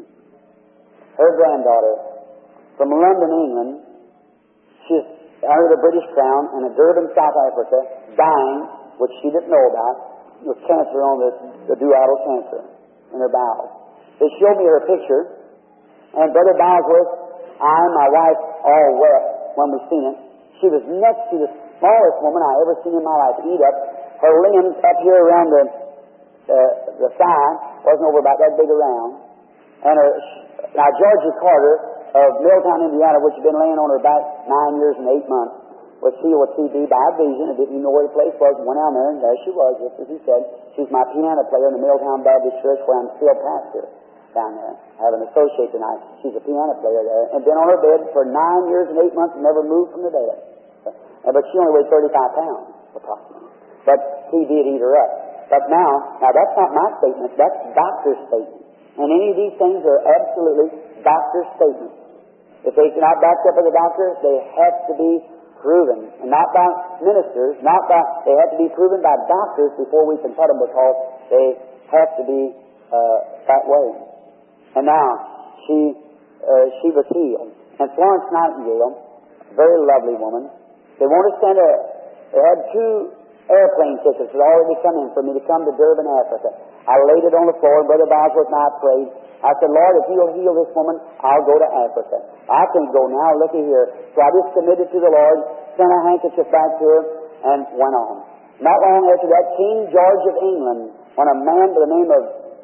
Her granddaughter from London, England, she's under the British Crown and in Durban, South Africa, dying, which she didn't know about, with cancer on the, the duodenal cancer in her bowels. They showed me her picture, and Brother Bosworth, I and my wife all wept when we seen it. She was next to the smallest woman I ever seen in my life eat up. Her limbs up here around the uh, the thigh wasn't over about that big around. And her, now Georgie Carter of Milltown, Indiana, which had been laying on her back nine years and eight months, was healed with T B by a vision and didn't even know where the place was. Went down there, and there she was, just as he said. She's my piano player in the Milltown Baptist Church, where I'm still pastor down there. I have an associate tonight. She's a piano player there, and been on her bed for nine years and eight months and never moved from the bed. But she only weighed thirty-five pounds, approximately. But T B had eat her up. But now, now that's not my statement. That's doctor's statement. And any of these things are absolutely doctor's statements. If they're not backed up by the doctor, they have to be proven, and not by ministers, not by, they have to be proven by doctors before we can put them, because they have to be uh, that way. And now, she uh, she was healed. And Florence Nightingale, very lovely woman, they wanted to send a, they had two airplane tickets that had already come in for me to come to Durban, Africa. I laid it on the floor, and Brother Bosworth and I prayed. I said, Lord, if you'll heal this woman, I'll go to Africa. I can't go now, looky here. So I just committed to the Lord, sent a handkerchief back to her, and went on. Not long after that, King George of England, when a man by the name of,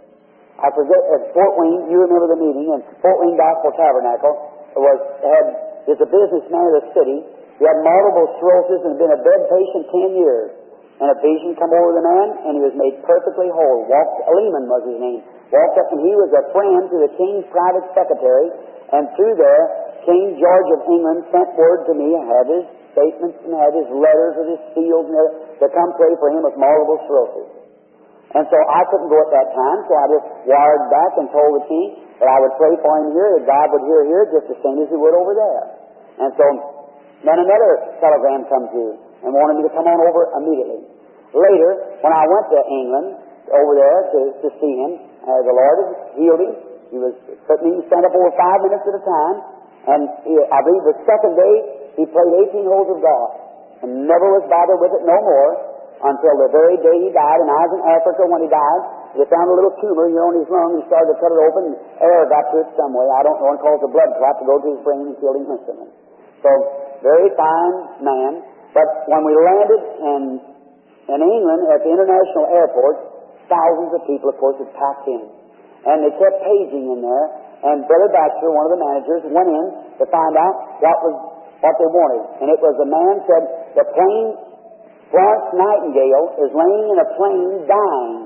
I forget, at Fort Wayne, you remember the meeting, and Fort Wayne Gospel Tabernacle, was, had, is a businessman of the city. He had multiple sclerosis and had been a bed patient ten years. And a vision come over the man, and he was made perfectly whole. Walked, Lehman was his name. Walked up, and he was a friend to the king's private secretary. And through there, King George of England sent word to me, had his statements and had his letters with his seals and everything, to come pray for him with multiple sclerosis. And so I couldn't go at that time, so I just wired back and told the king that I would pray for him here, that God would hear here just the same as he would over there. And so then another telegram comes through and wanted me to come on over immediately. Later, when I went to England, over there to, to see him, uh, the Lord had healed him. He was putting him to stand up over five minutes at a time, and he, I believe the second day he played eighteen holes of golf and never was bothered with it no more until the very day he died. And I was in Africa when he died. They found a little tumor here on his lung, and started to cut it open, and air got to it some way. I don't know, and caused a blood clot to go to his brain and killed him instantly. So, very fine man. But when we landed in, in England at the international airport, thousands of people, of course, had packed in. And they kept paging in there. And Brother Baxter, one of the managers, went in to find out what was what they wanted. And it was a man said, the plane, Florence Nightingale, is laying in a plane dying.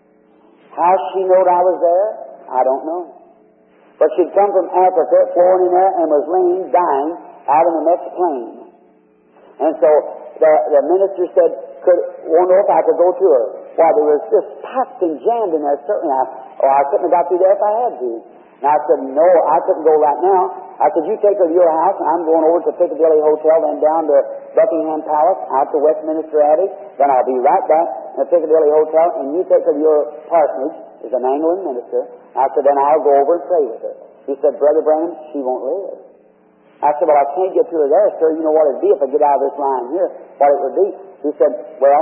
How she knowed I was there, I don't know. But she'd come from Africa, flown in there, and was laying dying out in the next plane. And so the, the minister said, could wonder if I could go to her. Why, there was just packed and jammed in there, certainly. I, oh, I couldn't have got through there if I had to. And I said, no, I couldn't go right now. I said, you take her to your house, and I'm going over to Piccadilly Hotel, then down to Buckingham Palace, out to Westminster Abbey. Then I'll be right back in the Piccadilly Hotel, and you take her to your parsonage. There's an Anglican minister. I said, then I'll go over and pray with her. He said, Brother Branham, she won't live. I said, well, I can't get to her there, sir. You know what it'd be if I get out of this line here, what it would be. He said, well,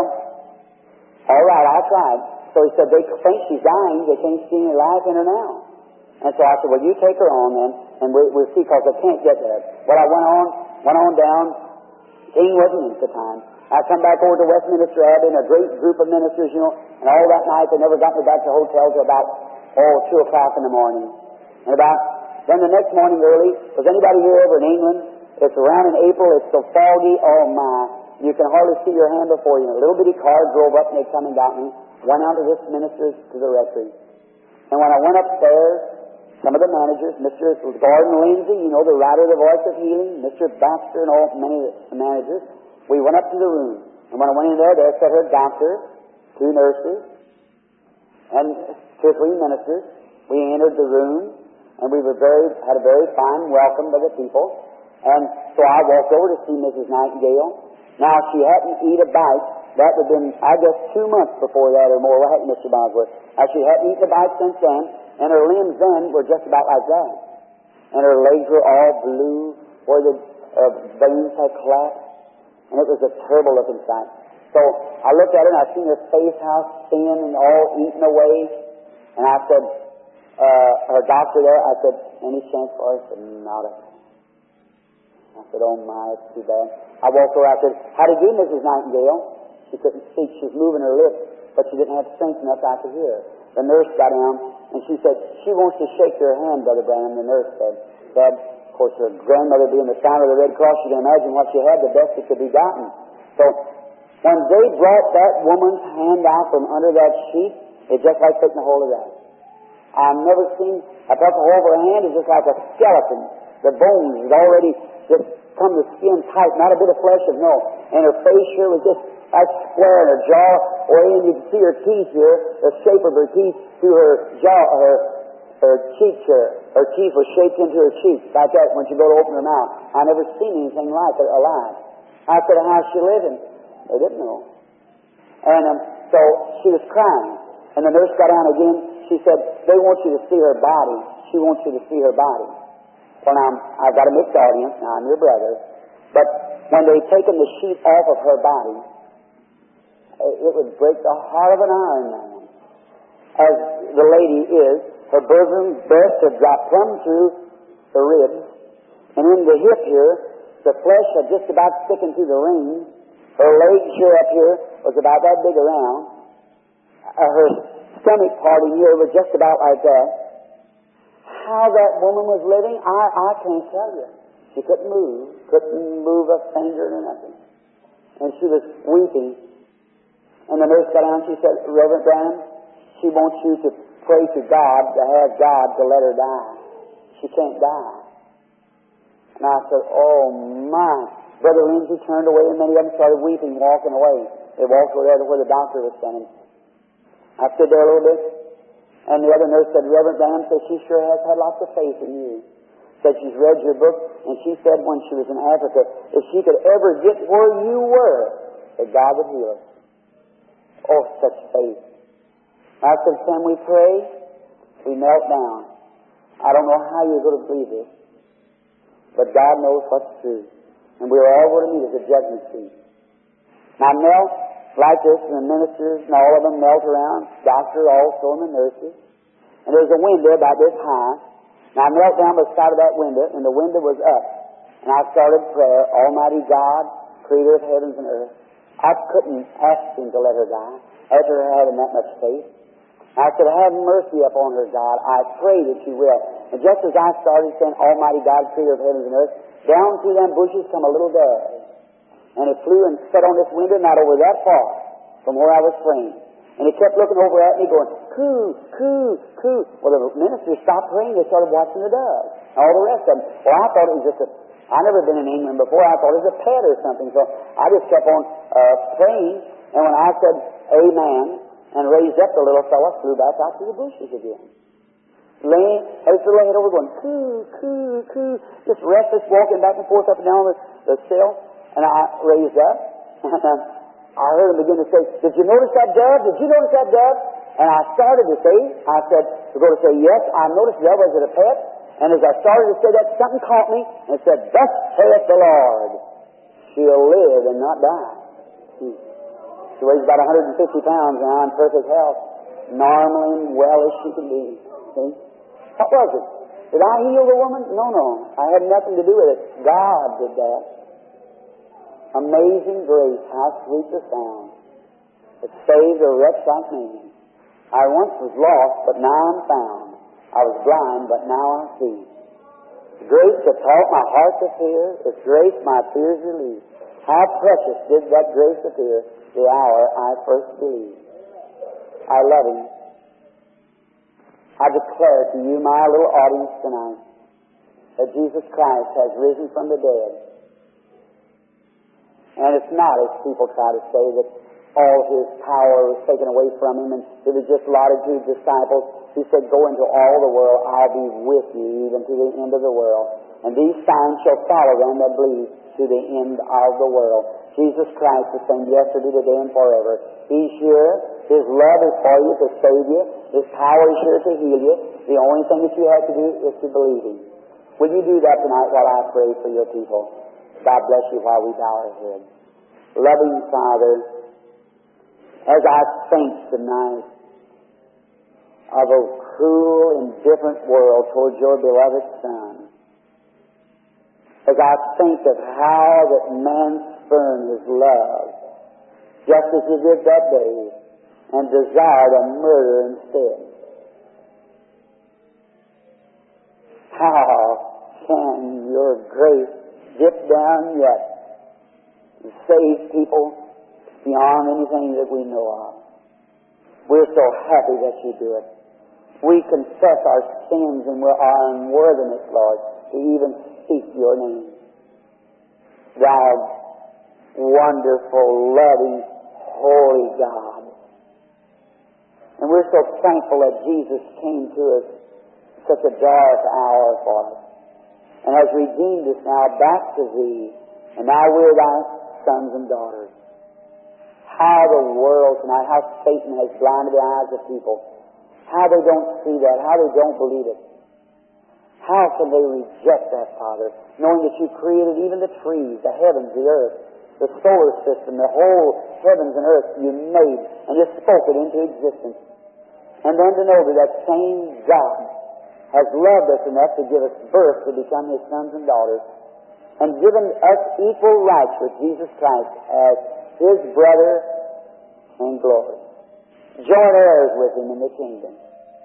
all right, I'll try. So he said, they think she's dying. They can't see any life in her now. And so I said, well, you take her on then, and we'll, we'll see, because I can't get there. Well, I went on, went on down. King wasn't in at the time. I come back over to Westminster Abbey, and a great group of ministers, you know, and all that night they never got me back to the hotel till about, oh, two o'clock in the morning. And about, then the next morning early, was anybody here over in England? It's around in April, it's so foggy, oh my, you can hardly see your hand before you. A little bitty car drove up, and they come and got me, went out to this minister's to the rectory. And when I went upstairs, some of the managers, Mister Gordon Lindsay, you know, the writer of The Voice of Healing, Mister Baxter, and all, many of the managers, we went up to the room. And when I went in there, there sat her doctor, two nurses, and two or three ministers. We entered the room, and we were very, had a very fine welcome by the people. And so I walked over to see Missus Nightingale. Now, she hadn't eat a bite. That would have been, I guess, two months before that or more. What happened, Mister Bosworth? Now, she hadn't eaten a bite since then, and her limbs then were just about like that. And her legs were all blue, where the uh, veins had collapsed. And it was a terrible looking sight. So I looked at her, and I seen her face, how thin and all eaten away. And I said, uh, her doctor there, I said, any chance for her? She said, not a chance. I said, oh my, it's too bad. I walked over, I said, how do you do, Missus Nightingale? She couldn't speak. She was moving her lips, but she didn't have strength enough I could hear her. The nurse got down, and she said, she wants to shake your hand, Brother Branham. The nurse said, Dad, of course, her grandmother being the founder of the Red Cross, you can imagine what she had, the best that could be gotten. So when they brought that woman's hand out from under that sheet, it's just like taking a hold of that. I've never seen, I thought the whole of her hand is just like a skeleton. The bones had already just come to skin tight, not a bit of flesh of no. And her face here was just like square, and her jaw, or even you could see her teeth here, the shape of her teeth through her jaw, her her cheeks here. Her teeth were shaped into her cheeks, like that when she go to open her mouth. I never seen anything like it alive. I said, how's she living? They didn't know. And um, so she was crying. And the nurse got down again. She said, they want you to see her body. She wants you to see her body. Well, now, I've got a mixed audience. Now, I'm your brother. But when they'd taken the sheet off of her body, it would break the heart of an iron man. As the lady is, her bosom breast had dropped plumb through the ribs. And in the hip here, the flesh had just about sticking through the ring. Her legs here up here was about that big around. Uh, her stomach part in here was just about like that. How that woman was living, I, I can't tell you. She couldn't move, couldn't move a finger or nothing. And she was weeping. And the nurse got down and she said, Reverend Branham, she wants you to pray to God, to have God to let her die. She can't die. And I said, oh my. Brother Lindsay turned away, and many of them started weeping, walking away. They walked over there to where the doctor was standing. I stood there a little bit, and the other nurse said, Reverend Branham says she sure has had lots of faith in you. Said she's read your book, and she said when she was in Africa, if she could ever get where you were, that God would heal her. Oh, such faith. I said, can we pray? We knelt down. I don't know how you're going to believe this, but God knows what's true. And we were all going to meet at the judgment seat. And I knelt like this, and the ministers and all of them knelt around, doctor also and the nurses. And there was a window about this high. And I knelt down beside of that window, and the window was up. And I started prayer, Almighty God, creator of heavens and earth. I couldn't ask Him to let her die after her having that much faith. I said, have mercy upon her, God. I pray that you will. And just as I started saying, Almighty God, creator of heavens and earth, down through them bushes come a little dove. And it flew and set on this window, not over that far from where I was praying. And it kept looking over at me going, coo, coo, coo. Well, the ministers stopped praying. They started watching the dove. And all the rest of them. Well, I thought it was just a, I'd never been in England before. I thought it was a pet or something. So I just kept on uh, praying. And when I said, amen, and raised up, the little fella flew back out to the bushes again. Laying, had his little head over going, coo, coo, coo. Just restless, walking back and forth up and down the, the sill. And I raised up. And I heard him begin to say, did you notice that dove? Did you notice that dove? And I started to say, I said, we're going to say, yes, I noticed the dove. Was it a pet? And as I started to say that, something caught me and said, thus saith the Lord, she'll live and not die. Hmm. She weighs about one hundred fifty pounds and I'm in perfect health, normal and well as she can be. See? What was it? Did I heal the woman? No, no. I had nothing to do with it. God did that. Amazing grace, how sweet the sound that saved a wretch like me. I once was lost, but now I'm found. I was blind, but now I see. The grace that taught my heart to fear, its grace my fears relieved. How precious did that grace appear the hour I first believed. I love Him. I declare to you, my little audience tonight, that Jesus Christ has risen from the dead. And it's not, as people try to say, that all His power was taken away from Him and it was just allotted to His disciples. He said, go into all the world, I'll be with you even to the end of the world. And these signs shall follow them that believe to the end of the world. Jesus Christ the same yesterday, today, and forever. He's here. His love is for you to save you. His power is here to heal you. The only thing that you have to do is to believe Him. Will you do that tonight while I pray for your people? God bless you while we bow our heads. Loving Father, as I think tonight of a cruel, indifferent world towards your beloved Son, as I think of how that man spurned His love, just as He did that day, and desired a murder instead, how can your grace dip down yet and save people beyond anything that we know of? We're so happy that you do it. We confess our sins and our unworthiness, Lord, to even speak your name. Thou wonderful, loving, holy God. And we're so thankful that Jesus came to us in such a dark hour for us, and has redeemed us now back to Thee, and now we're Thy sons and daughters. How the world tonight, how Satan has blinded the eyes of people, how they don't see that, how they don't believe it. How can they reject that, Father, knowing that you created even the trees, the heavens, the earth, the solar system, the whole heavens and earth you made, and just spoke it into existence. And then to know that that same God has loved us enough to give us birth to become His sons and daughters, and given us equal rights with Jesus Christ as His brother in glory. Joint heirs with Him in the kingdom.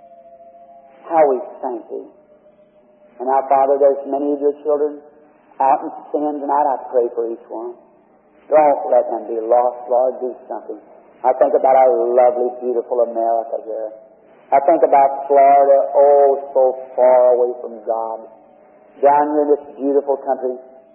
How we thank Thee. And now, Father, there's many of your children out in sin tonight. I pray for each one. Don't let them be lost, Lord. Do something. I think about our lovely, beautiful America here. I think about Florida, oh, so far away from God. Down here in this beautiful country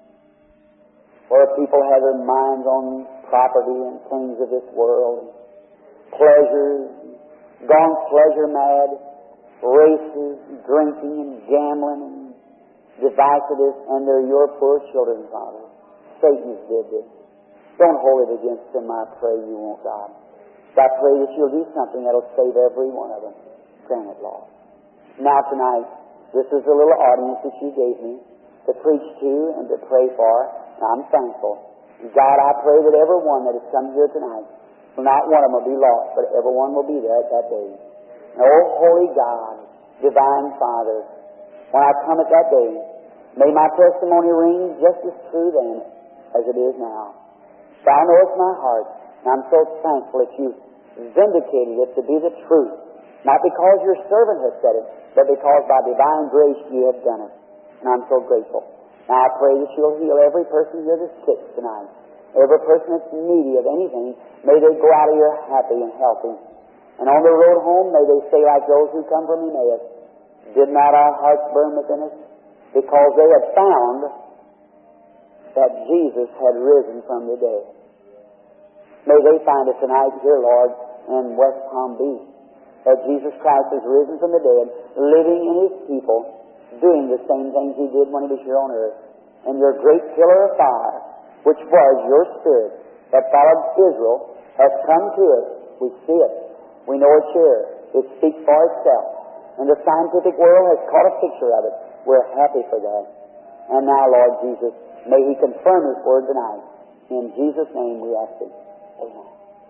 where people have their minds on property and things of this world, pleasures, gone pleasure mad, races, drinking and gambling and divisiveness, and they're your poor children, Father. Satan did this. Don't hold it against them, I pray you won't, God. I pray that you'll do something that'll save every one of them. Grant it, Lord. Now tonight, this is a little audience that you gave me to preach to and to pray for, and I'm thankful. God, I pray that every one that has come here tonight, well, not one of them will be lost, but every one will be there at that day. And, oh, holy God, divine Father, when I come at that day, may my testimony ring just as true then as it is now. Thou knowest my heart, and I'm so thankful that you vindicated it to be the truth. Not because your servant has said it, but because by divine grace you have done it. And I'm so grateful. Now I pray that you'll heal every person here that's sick tonight. Every person that's needy of anything, may they go out of here happy and healthy. And on the road home, may they say like those who come from Emmaus, did not our hearts burn within us? Because they had found that Jesus had risen from the dead. May they find it tonight here, Lord, in West Palm Beach, that Jesus Christ is risen from the dead, living in His people, doing the same things He did when He was here on earth. And your great pillar of fire, which was your Spirit that followed Israel, has come to us. We see it. We know it's here. It speaks for itself. And the scientific world has caught a picture of it. We're happy for that. And now, Lord Jesus, may He confirm His word tonight. In Jesus' name we ask it. Amen.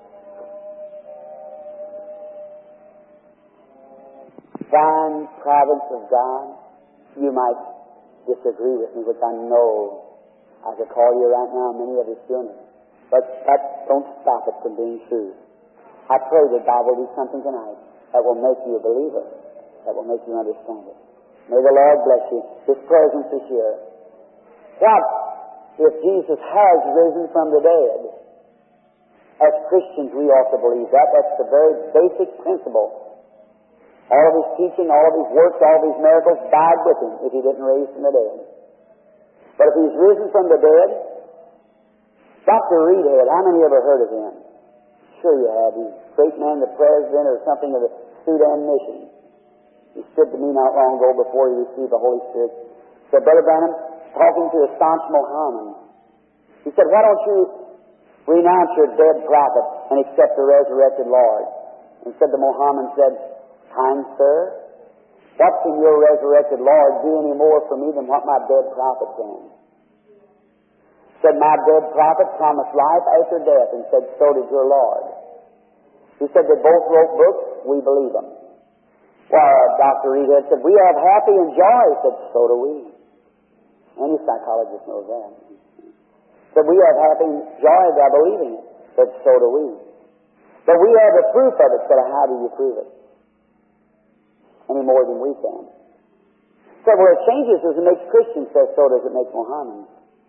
Fine providence of God, you might disagree with me, which I know I could call you right now, many of us doing it. But that don't stop it from being true. I pray that God will do something tonight that will make you a believer, that will make you understand it. May the Lord bless you. His presence is here. What if Jesus has risen from the dead? As Christians, we ought to believe that. That's the very basic principle. All of His teaching, all of His works, all of His miracles died with Him if He didn't raise from the dead. But if He's risen from the dead, Doctor Reedhead, how many ever heard of him? Sure you have. He's a great man, the president or something of the Sudan mission. He stood to me not long ago before he received the Holy Spirit. Said, Brother Branham, talking to a staunch Mohammedan, he said, why don't you renounce your dead prophet and accept the resurrected Lord? And said the Mohammedan said, kind sir, what can your resurrected Lord do any more for me than what my dead prophet can? Said, my dead prophet promised life after death, and said, so did your Lord. He said, they both wrote books, we believe them. Well, Doctor Reed said, we have happy and joy. He said, so do we. Any psychologist knows that. Said, we have happy and joy by believing it. Said, so do we. But we have the proof of it. Said, how do you prove it? Any more than we can. Said, well, it changes as it makes Christians. Said, so does it make Mohammedans.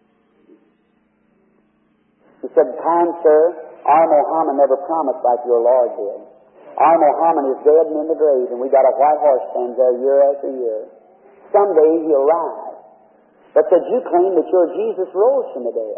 He said, kind sir, our Mohammed never promised like your Lord did. Our Mohammed is dead and in the grave, and we got a white horse stands there year after year. Someday he'll rise. But said, you claim that your Jesus rose from the dead.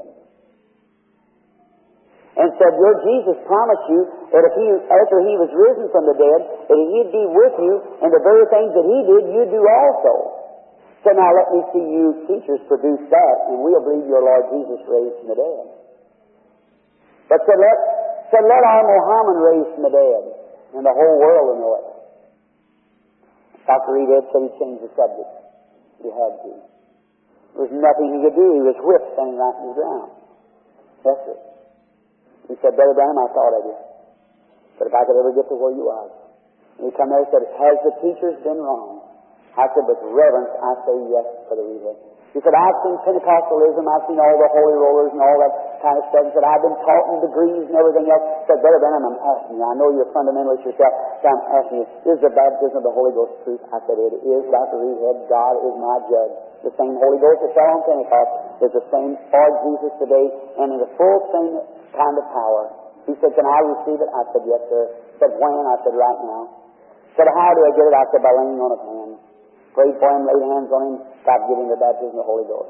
And said, your Jesus promised you that if he, after he was risen from the dead, that he'd be with you, and the very things that he did, you'd do also. So now let me see you teachers produce that, and we'll believe your Lord Jesus raised from the dead. But said, let, said, let our Muhammad raise from the dead, and the whole world will know it. Doctor Reed said he changed the subject. He had to. There was nothing he could do. He was whipped standing right on the ground. Yes, sir. He said, Brother Branham, I thought of you. But if I could ever get to where you are. And he come there and said, has the teachers been wrong? I said, with reverence, I say yes for the reason. He said, I've seen Pentecostalism, I've seen all the holy rollers and all that kind of stuff. He said, I've been taught in degrees and everything else. He said, Brother Branham, I'm asking you. I know you're a fundamentalist yourself, so I'm asking you, is the baptism of the Holy Ghost truth? I said, it is, Doctor Reed. God is my judge. The same Holy Ghost that fell on Pentecost is the same Lord Jesus today, and in the full same kind of power. He said, can I receive it? I said, yes, sir. He said, when? I said, right now. He said, how do I get it? I said, by laying on his hands. Prayed for him, laid hands on him, stopped giving the baptism of the Holy Ghost.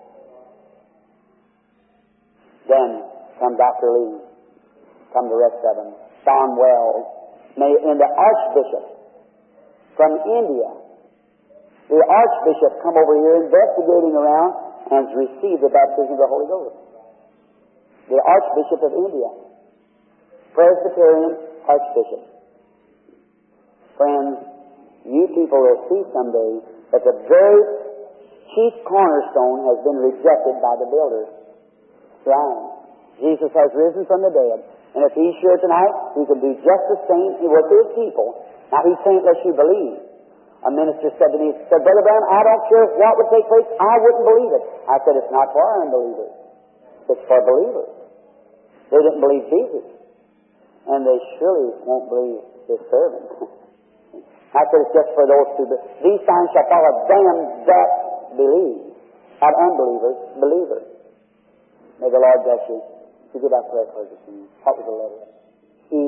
Then come Doctor Lee, come the rest of them, Don Wells, and the Archbishop from India. The Archbishop come over here investigating around and has received the baptism of the Holy Ghost. The Archbishop of India, Presbyterian Archbishop. Friends, you people will see someday that the very chief cornerstone has been rejected by the builders. Right. Jesus has risen from the dead. And if he's here tonight, he can do just the same with his people. Now, he can't let you believe. A minister said to me, said, Brother Branham, I don't care what would take place, I wouldn't believe it. I said, it's not for unbelievers. It's for believers. They didn't believe Jesus. And they surely won't believe his servant. I said, it's just for those who believe. These signs shall follow them that believe. Not unbelievers, believers. May the Lord bless you. You give our prayer close to you. What was the letter? E.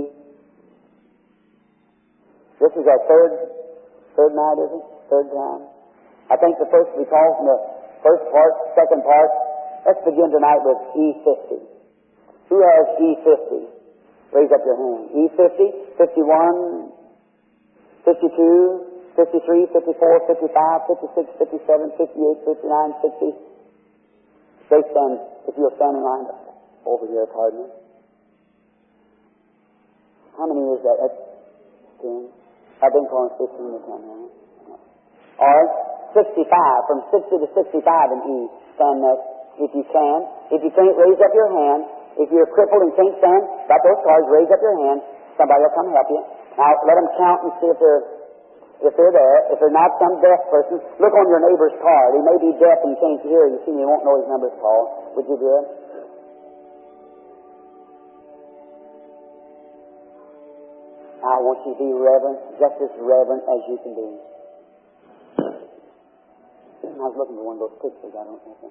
This is our third, third night, is it? Third time. I think the first we call from the first part, second part. Let's begin tonight with E fifty. Who has E fifty? Raise up your hand. E fifty, fifty-one, fifty-two, fifty-three, fifty-four, fifty-five, fifty-six, fifty-seven, fifty-eight, fifty-nine, sixty. Stay stand, if you'll stand in line over here, pardon me. How many is that? That's ten. I've been calling fifteen to ten, right? All right, sixty-five, from sixty to sixty-five in E. Stand next, if you can. If you can't, raise up your hand. If you're crippled and can't stand, got those cards, raise up your hand. Somebody will come help you. Now, let them count and see if they're, if they're there. If they're not some deaf person, look on your neighbor's card. He may be deaf and can't hear. You see, he won't know his number, Paul. Would you do it? I want you to be reverent, just as reverent as you can be. I was looking for one of those pictures. I don't know.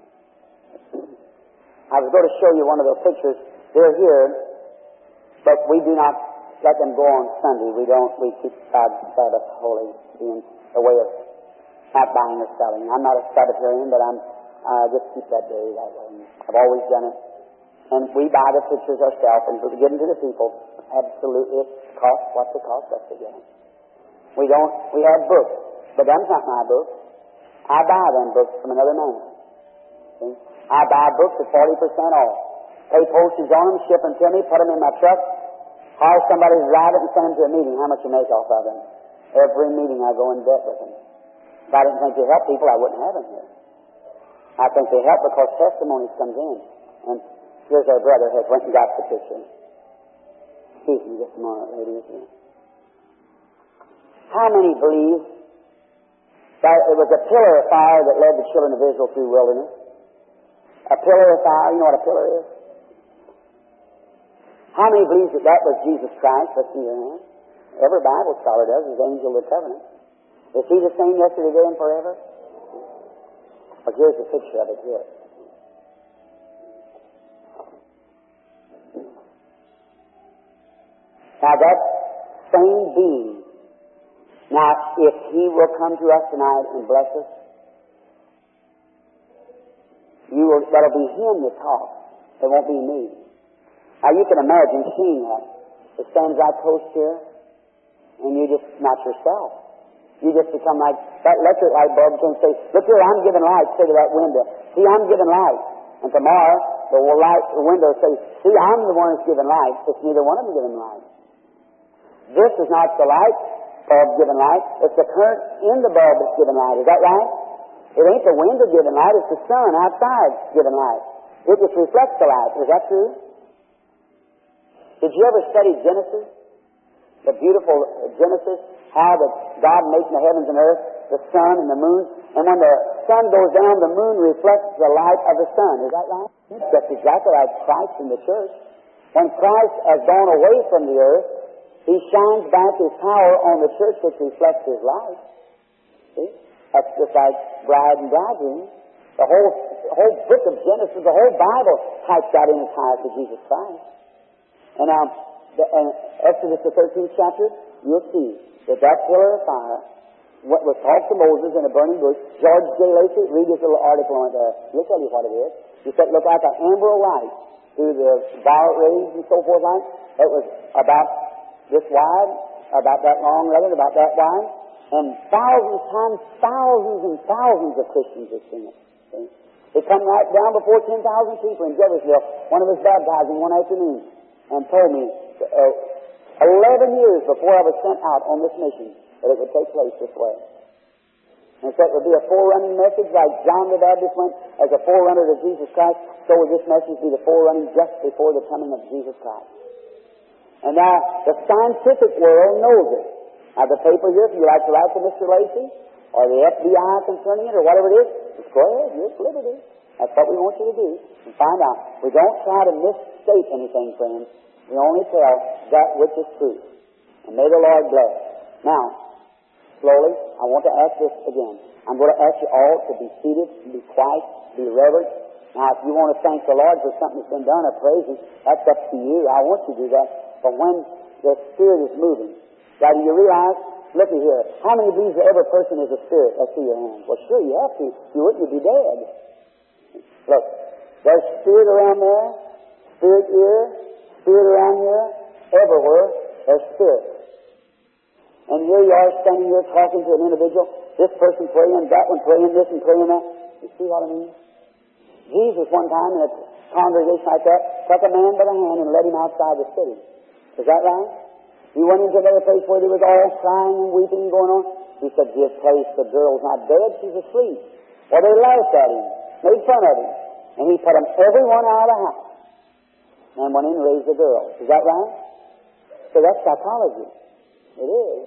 I was going to show you one of those pictures. They're here, but we do not let them go on Sunday. We don't. We keep God's Sabbath holy, being a way of not buying or selling. I'm not a Sabbatarian, but I'm uh, just keep that day that way. I've always done it. And we buy the pictures ourselves and we give them to the people. Absolutely, it costs what it costs us to get them. We don't. We have books, but them's not my book. I buy them books from another man. See? I buy books at forty percent off. Pay postage on them, ship them to me, put them in my truck, hire somebody to drive it and send them to a meeting. How much you make off of them? Every meeting I go in debt with them. If I didn't think they help people, I wouldn't have them here. I think they help because testimonies comes in. And here's our brother has went and got the picture. Excuse me just a moment, ladies. How many believe that it was a pillar of fire that led the children of Israel through wilderness? A pillar of fire, you know what a pillar is? How many believes that that was Jesus Christ? Let's see your hand. Every Bible scholar does, is the angel of the covenant. Is he the same yesterday, today, and forever? But here's the picture of it here. Now that same being, now if he will come to us tonight and bless us, you will, that'll be him that talks. It won't be me. Now you can imagine seeing that. It stands right close here, and you just not yourself. You just become like that electric light bulb can say, look here, I'm giving light, say to that window. See, I'm giving light. And tomorrow, the light, the window will say, see, I'm the one that's giving light. It's neither one of them giving light. This is not the light bulb giving light. It's the current in the bulb that's giving light. Is that right? It ain't the window giving light. It's the sun outside giving light. It just reflects the light. Is that true? Did you ever study Genesis? The beautiful Genesis, how that God made the heavens and earth, the sun and the moon. And when the sun goes down, the moon reflects the light of the sun. Is that right? That's exactly like Christ in the church. When Christ has gone away from the earth, He shines back His power on the church which reflects His light. See? That's just like bride and bridegroom. The whole, the whole book of Genesis, the whole Bible types out in its highest of Jesus Christ. And now, the, uh, Exodus the thirteenth chapter, you'll see that that pillar of fire, what was taught to Moses in a burning bush. George J. Lacey, read his little article on it there. He'll tell you what it is. He said it looked like an amber light through the violet rays and so forth like. It was about this wide, about that long, rather, about that wide. And thousands times thousands and thousands of Christians have seen it. See? They come right down before ten thousand people in Jeffersonville. One of us baptizing one afternoon and told me uh, eleven years before I was sent out on this mission that it would take place this way. And so it would be a forerunning message like John the Baptist went as a forerunner to Jesus Christ, so would this message be the forerunning just before the coming of Jesus Christ. And now the scientific world knows it. Now the paper here, if you like to write to Mister Lacey or the F B I concerning it or whatever it is, just go ahead, you're at liberty. That's what we want you to do and find out. We don't try to misstate anything, friends. We only tell that which is true. And may the Lord bless. Now, slowly, I want to ask this again. I'm going to ask you all to be seated, be quiet, be reverent. Now, if you want to thank the Lord for something that's been done or praise Him, that's up to you. I want you to do that. But when the Spirit is moving, now do you realize, look at here, how many believes that every person is a spirit? Let's see your hands. Well, sure, you have to. If you wouldn't, you'd be dead. Look, there's spirit around there, spirit here, spirit around here, everywhere, there's spirit. And here you are standing here talking to an individual, this person praying, that one praying, this one praying that. You see what I mean? Jesus one time in a congregation like that took a man by the hand and led him outside the city. Is that right? He went into another place where they was all crying and weeping and going on. He said, this place, the girl's not dead, she's asleep. Well, they laughed at him, made fun of him. And he put them every one out of the house. And went in and raised the girl. Is that right? So that's psychology. It is.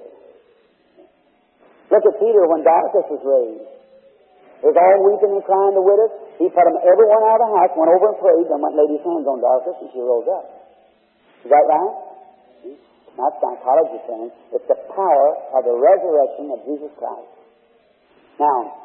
Look at Peter when Dorcas was raised. They was all weeping and crying to witness. He put them every one out of the house, went over and prayed, and went and laid his hands on Dorcas, and she rose up. Is that right? Not psychology, friends. It's the power of the resurrection of Jesus Christ. Now,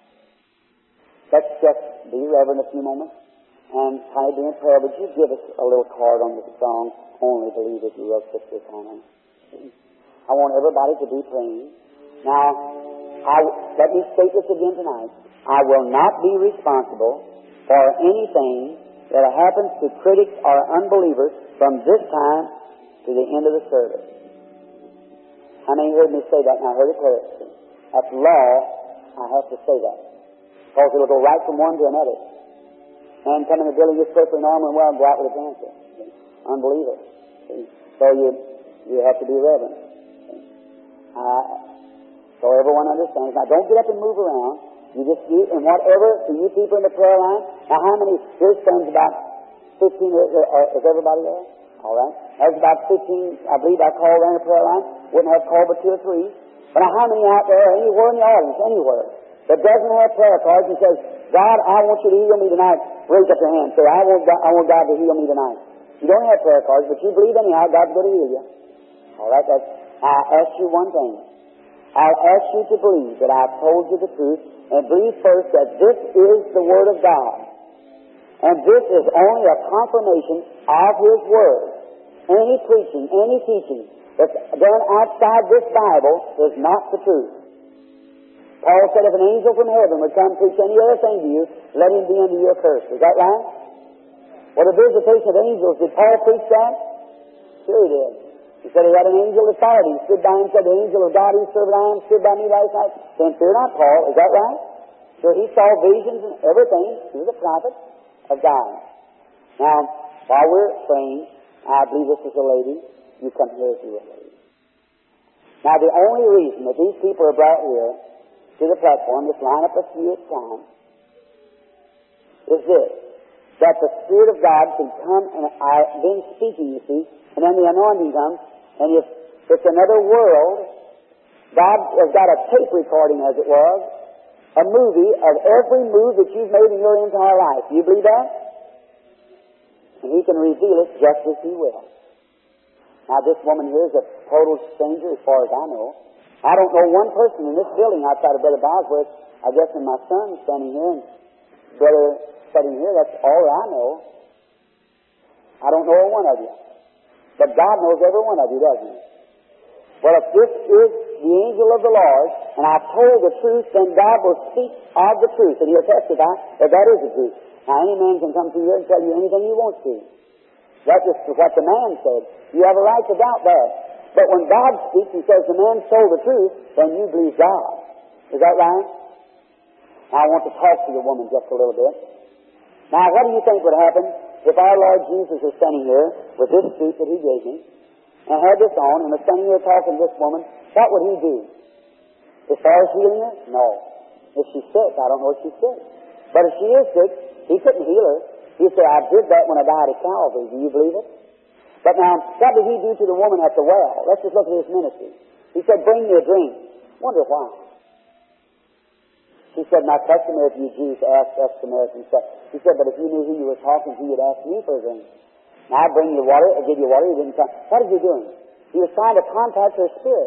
let's just be reverent a few moments and try to be in prayer. Would you give us a little card on the song, Only Believe If You Will, Sister Connie? I want everybody to be praying. Now, I, let me state this again tonight. I will not be responsible for anything that happens to critics or unbelievers from this time to the end of the service. How many heard me say that? Now, I heard it clearly. That's law I have to say that. Because it'll go right from one to another. Man come in the building, gets perfectly normal and well, and go out with a cancer. Unbeliever. See? So you you have to be reverent. Uh, so everyone understands. Now don't get up and move around. You just do, and whatever, to you people in the prayer line, now how many, here stands about fifteen, or, or, is everybody there? All right. There's about fifteen, I believe I called there in the prayer line. Wouldn't have called but two or three. But now how many out there, anywhere in the audience, anywhere, that doesn't have prayer cards and says, God, I want you to heal me tonight. Raise up your hand. Say, I want God, I want God to heal me tonight. You don't have prayer cards, but you believe anyhow God's going to heal you. All right. That's, I ask you one thing. I'll ask you to believe that I've told you the truth, and believe first that this is the Word of God. And this is only a confirmation of His Word. Any preaching, any teaching that's done outside this Bible is not the truth. Paul said if an angel from heaven would come preach any other thing to you, let him be under your curse. Is that right? Well, the visitation of angels, did Paul preach that? Sure he did. He said he had an angel of authority. He stood by him and said, the angel of God who served I am stood by me last night. Then fear not, Paul. Is that right? Sure, he saw visions and everything. He was a prophet of God. Now, while we're praying, I believe this is a lady. You come here if you're a lady. Now, the only reason that these people are brought here to the platform, just line up a few at a time, is this, that the Spirit of God can come, and I've been speaking, you see, and then the anointing comes, and if it's another world, God has got a tape recording, as it was, a movie of every move that you've made in your entire life. Do you believe that? And He can reveal it just as He will. Now, this woman here is a total stranger as far as I know. I don't know one person in this building outside of Brother Bosworth. I guess and my son standing here and Brother sitting here. That's all I know. I don't know one of you. But God knows every one of you, doesn't He? Well, if this is the angel of the Lord, and I've told the truth, then God will speak of the truth, and He'll testify that that is the truth. Now, any man can come to you and tell you anything he wants to. That's just what the man said. You have a right to doubt that. But when God speaks and says the man told the truth, then you believe God. Is that right? Now, I want to talk to the woman just a little bit. Now, what do you think would happen if our Lord Jesus was standing here with this suit that He gave me, and had this on, and was standing here talking to this woman? What would He do? As far as healing her? No. If she's sick, I don't know if she's sick. But if she is sick, He couldn't heal her. He said, I did that when I died at Calvary. Do you believe it? But now, what did He do to the woman at the well? Let's just look at His ministry. He said, bring me a drink. Wonder why. She said, not customary for you Jews to ask us Samaritans. He said, but if you knew who you were talking to, you'd ask me for a drink. Now, I bring you water, I give you water, you didn't come. What is He doing? He was trying to contact her spirit.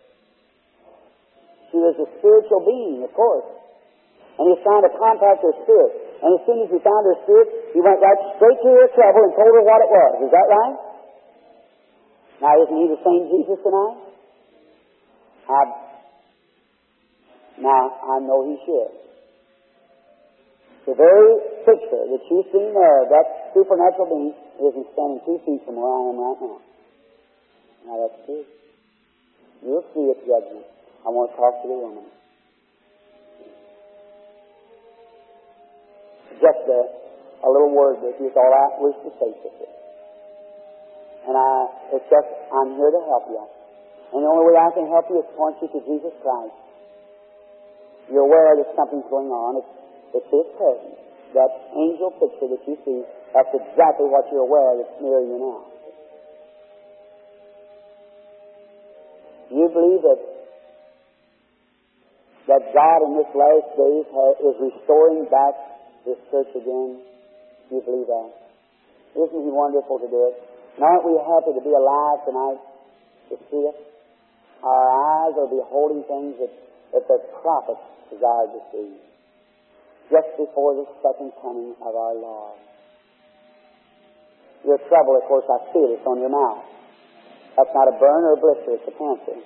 She was a spiritual being, of course. And He was trying to contact her spirit. And as soon as He found her spirit, He went right straight to her trouble and told her what it was. Is that right? Now, isn't He the same Jesus tonight? I, now, I know He should. The very picture that you've seen there, that supernatural being, isn't standing two feet from where I am right now. Now, that's true. You'll see it, judgment. I want to talk to the woman. Just a, a little word with you is all I wish to say to you. And I, it's just, I'm here to help you. And the only way I can help you is point you to Jesus Christ. You're aware that something's going on. It's, it's His presence. That angel picture that you see, that's exactly what you're aware that's near you now. You believe that that God in this last days is restoring back His church again? You believe that? Isn't He wonderful to do it? And aren't we happy to be alive tonight to see it? Our eyes are beholding things that, that the prophets desired to see. Just before the second coming of our Lord. Your trouble, of course, I see it. It's on your mouth. That's not a burn or a blister. It's a cancer.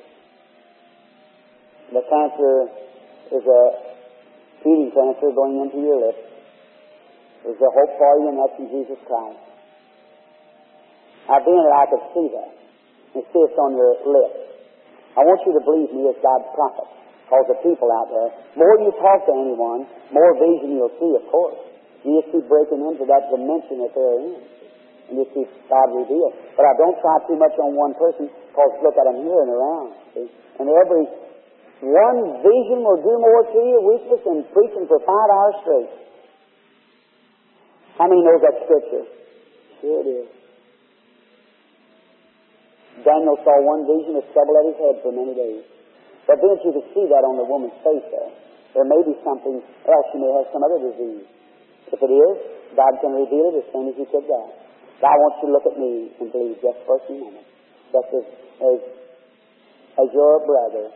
The cancer is a feeding cancer going into your lips. There's a hope for you, and that's in Jesus Christ. Now, being that I could see that, and see it's on your lips, I want you to believe me as God's prophet. Because the people out there, more you talk to anyone, more vision you'll see, of course. You just keep breaking into that dimension that they're in. And you see God reveal. But I don't try too much on one person, because look at them here and around. See? And every one vision will do more to you, weakness, than preaching for five hours straight. How many knows that scripture? Sure it is. Daniel saw one vision that troubled at his head for many days. But then you could see that on the woman's face there. There may be something else. She may have some other disease. If it is, God can reveal it as soon as He could that. God wants you to look at me and believe just for a few moments. Just as, as, as your brother.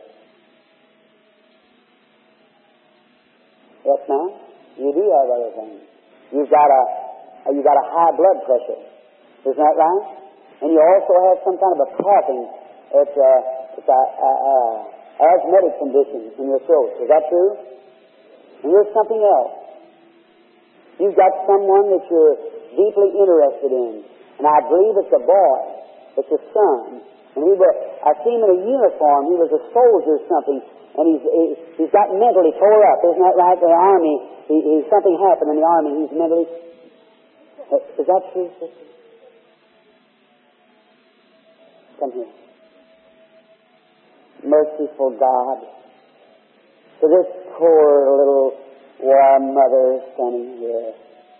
Yes, ma'am? You do have other things. You've got a, you've got a high blood pressure. Isn't that right? And you also have some kind of a coughing. It's a, it's a, a, a asthmatic condition in your throat. Is that true? And there's something else. You've got someone that you're deeply interested in. And I believe it's a boy. It's a son. And he was, I see him in a uniform. He was a soldier or something. And he's, he, he's got mentally tore up. Isn't that right? The army, he, he, something happened in the army. He's mentally... Is that true, sister? Come here. Merciful God. To this poor little warm mother standing here.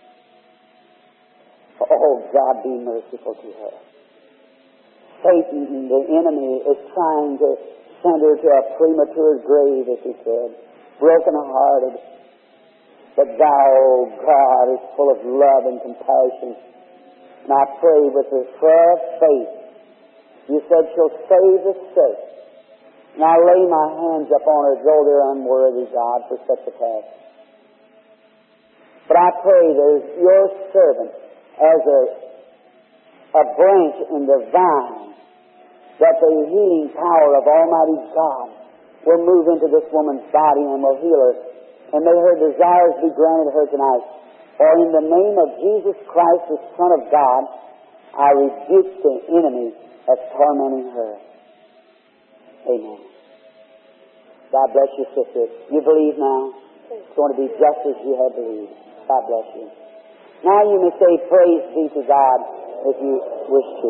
Oh, God, be merciful to her. Satan, the enemy, is trying to send her to a premature grave, if he could. Broken-hearted. But Thou, God, is full of love and compassion. And I pray with the prayer of faith. You said she'll save the sick. And I lay my hands upon her, though they're unworthy, God, for such a task. But I pray that your servant, as a, a branch in the vine, that the healing power of Almighty God will move into this woman's body and will heal her. And may her desires be granted her tonight. For in the name of Jesus Christ, the Son of God, I rebuke the enemy that's tormenting her. Amen. God bless you, sister. You believe now? It's going to be just as you have believed. God bless you. Now you may say, praise be to God, if you wish to.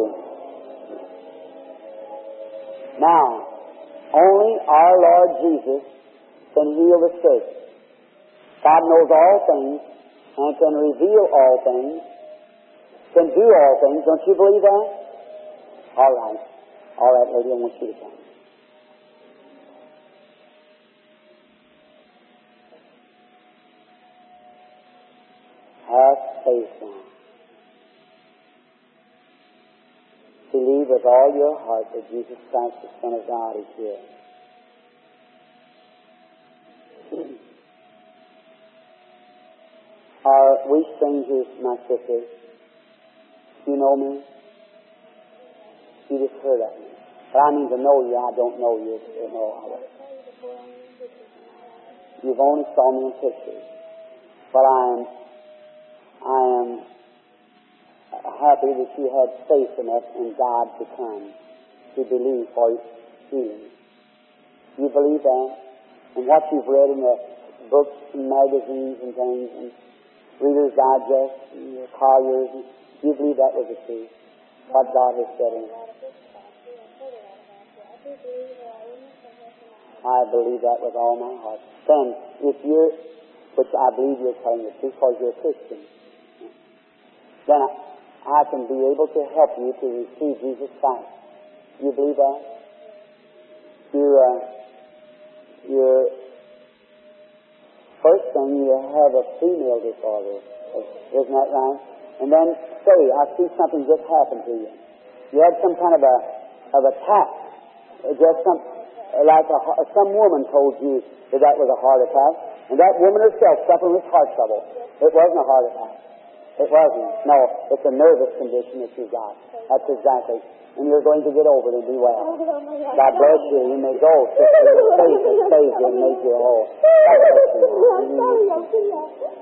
Now, only our Lord Jesus can heal the sick. God knows all things and can reveal all things, can do all things. Don't you believe that? All right. All right, lady, I want you to come. Have faith now. Believe with all your heart that Jesus Christ, the Son of God, is here. Are we strangers, my sister? You know me? You just heard of me. But I mean to know you. I don't know you. You know, you've only saw me in pictures. But I am, I am happy that you had faith enough in God to come to believe for healing. You believe that? And what you've read in the books and magazines and things and Reader's Digest and your Collier's, you believe that was the truth? What God has said in it? I believe that with all my heart. Then, if you're, which I believe you're telling the truth because you're a Christian, then I, I can be able to help you to receive Jesus Christ. You believe that? You're, uh, you're, first thing, you have a female disorder. Isn't that right? And then, say, I see something just happened to you. You had some kind of a of attack. Just some, like a, some woman told you that that was a heart attack. And that woman herself suffered with heart trouble. It wasn't a heart attack. It wasn't. No, it's a nervous condition that you've got. That's exactly. And you're going to get over it and be well. God bless you. You may go. Sister, your faith has saved you and made you whole. God bless you.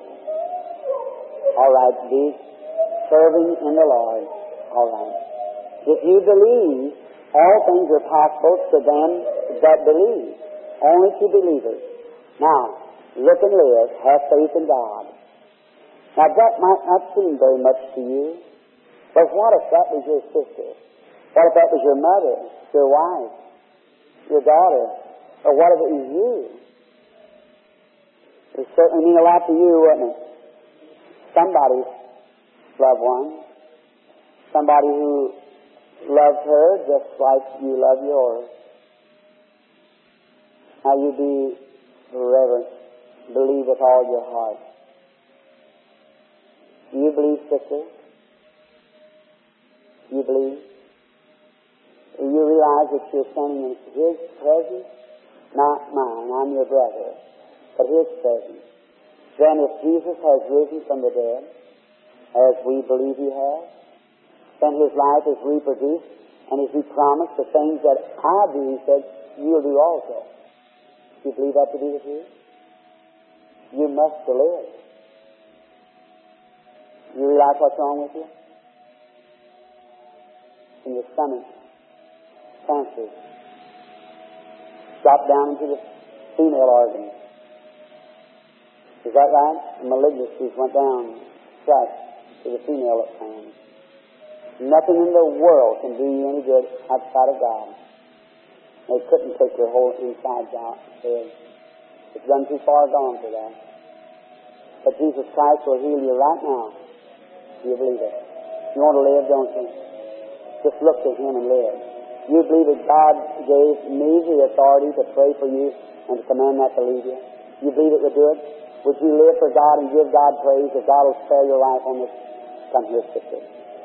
All right, be serving in the Lord. All right. If you believe, all things are possible to them that believe. only to believers. Now, look and live. Have faith in God. Now, that might not seem very much to you, but what if that was your sister? What if that was your mother, your wife, your daughter? Or what if it was you? It would certainly mean a lot to you, wouldn't it? Somebody's loved one. Somebody who loves her just like you love yours. Now you be reverent. Believe with all your heart. Do you believe, sister? Do you believe? Do you realize that you're standing in His presence? Not mine. I'm your brother. But His presence. Then if Jesus has risen from the dead, as we believe He has, then His life is reproduced, and as He promised, the things that I do, He said, you'll do also. Do you believe that to be the truth? You must live. You realize what's wrong with you? In your stomach, cancer. Drop down into the female organ. Is that right? The malignancies went down flat to the female organ. Nothing in the world can do you any good outside of God. They couldn't take your whole insides out. It's done too far gone for that. But Jesus Christ will heal you right now. Do you believe it? You want to live, don't you? Just look to Him and live. You believe that God gave me the authority to pray for you and to command that to lead you? You believe it would do it? Would you live for God and give God praise that God will spare your life on this? Come here, sister.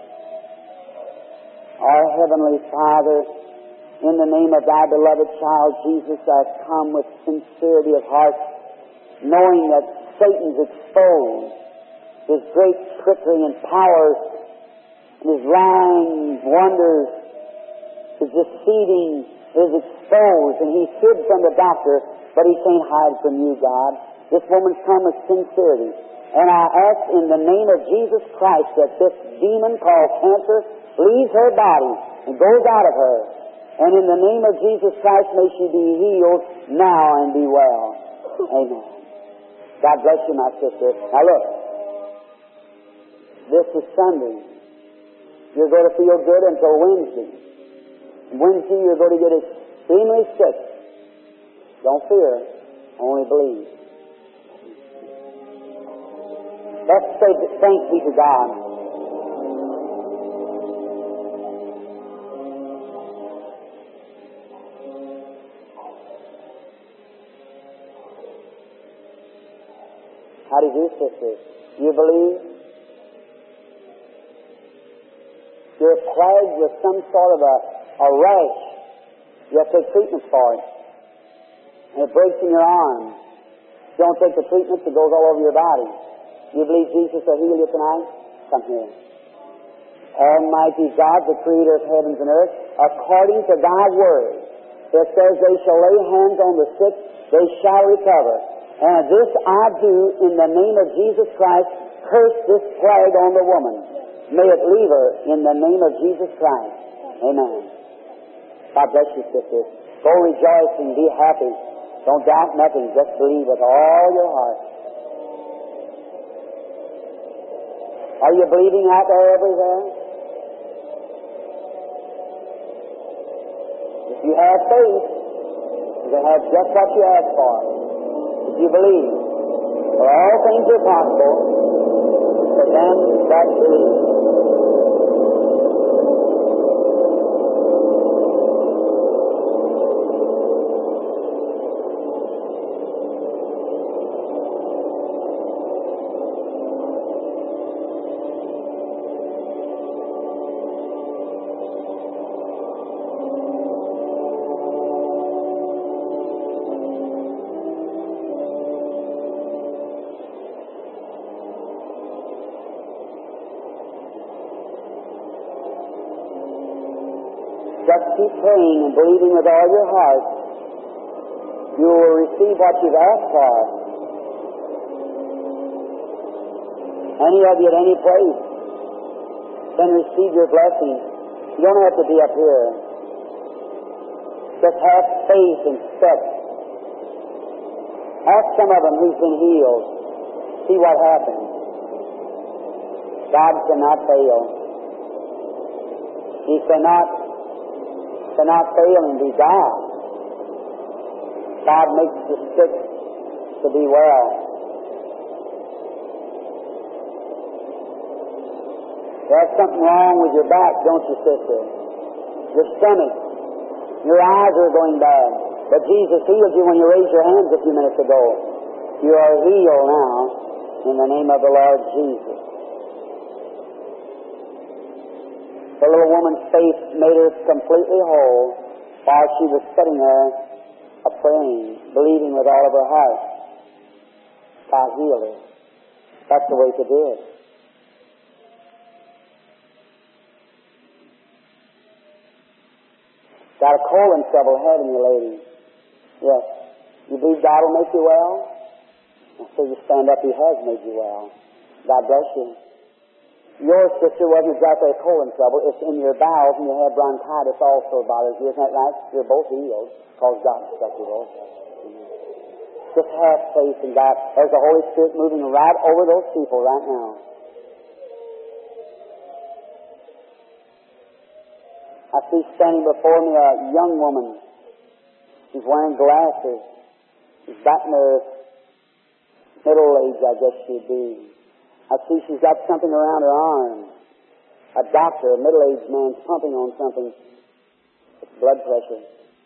Our Heavenly Father, in the name of Thy beloved child Jesus, I come with sincerity of heart, knowing that Satan's exposed, his great trickery and powers, and his lying wonders, his deceiving is exposed, and he's hid from the doctor, but he can't hide from you, God. This woman's come with sincerity, and I ask in the name of Jesus Christ that this demon called cancer leaves her body and goes out of her. And in the name of Jesus Christ, may she be healed now and be well. Amen. God bless you, my sister. Now look, this is Sunday. You're going to feel good until Wednesday. Wednesday, you're going to get extremely sick. Don't fear, only believe. Let's say thanks be to God. How do you do, sister? You believe? You're plagued with some sort of a, a rash. You have to take treatment for it. And it breaks in your arm. If you don't take the treatment, it goes all over your body. You believe Jesus will heal you tonight? Come here. Almighty God, the Creator of heavens and earth, according to Thy word, it says, they shall lay hands on the sick, they shall recover. And this I do in the name of Jesus Christ, curse this plague on the woman. May it leave her in the name of Jesus Christ. Amen. God bless you, sister. Go rejoice and be happy. Don't doubt nothing. Just believe with all your heart. Are you believing out there everywhere? If you have faith, you can have just what you ask for. If you believe, for all things are possible for them that believe. Just keep praying and believing with all your heart. You will receive what you've asked for. Any of you at any place can receive your blessing. You don't have to be up here. Just have faith and step Ask some of them who's been healed. See what happens. God cannot fail. He cannot, cannot fail and be God. God makes the sick to be well. There's something wrong with your back, don't you, sister? Your stomach. Your eyes are going bad. But Jesus healed you when you raised your hands a few minutes ago. You are healed now in the name of the Lord Jesus. The little woman's faith made her completely whole while she was sitting there a praying, believing with all of her heart. God healed her. That's the way to do it. Got a colon trouble, haven't you, lady? Yes. You believe God will make you well? So you stand up, He has made you well. God bless you. Your sister wasn't exactly a colon trouble. It's in your bowels, and you have bronchitis also bothers you. Isn't that right? You're both healed because God struck you both. Just have faith in God. There's the Holy Spirit moving right over those people right now. I see standing before me a young woman. She's wearing glasses. She's got in her middle age, I guess she'd be. I see she's got something around her arm. A doctor, a middle-aged man, pumping on something. It's blood pressure.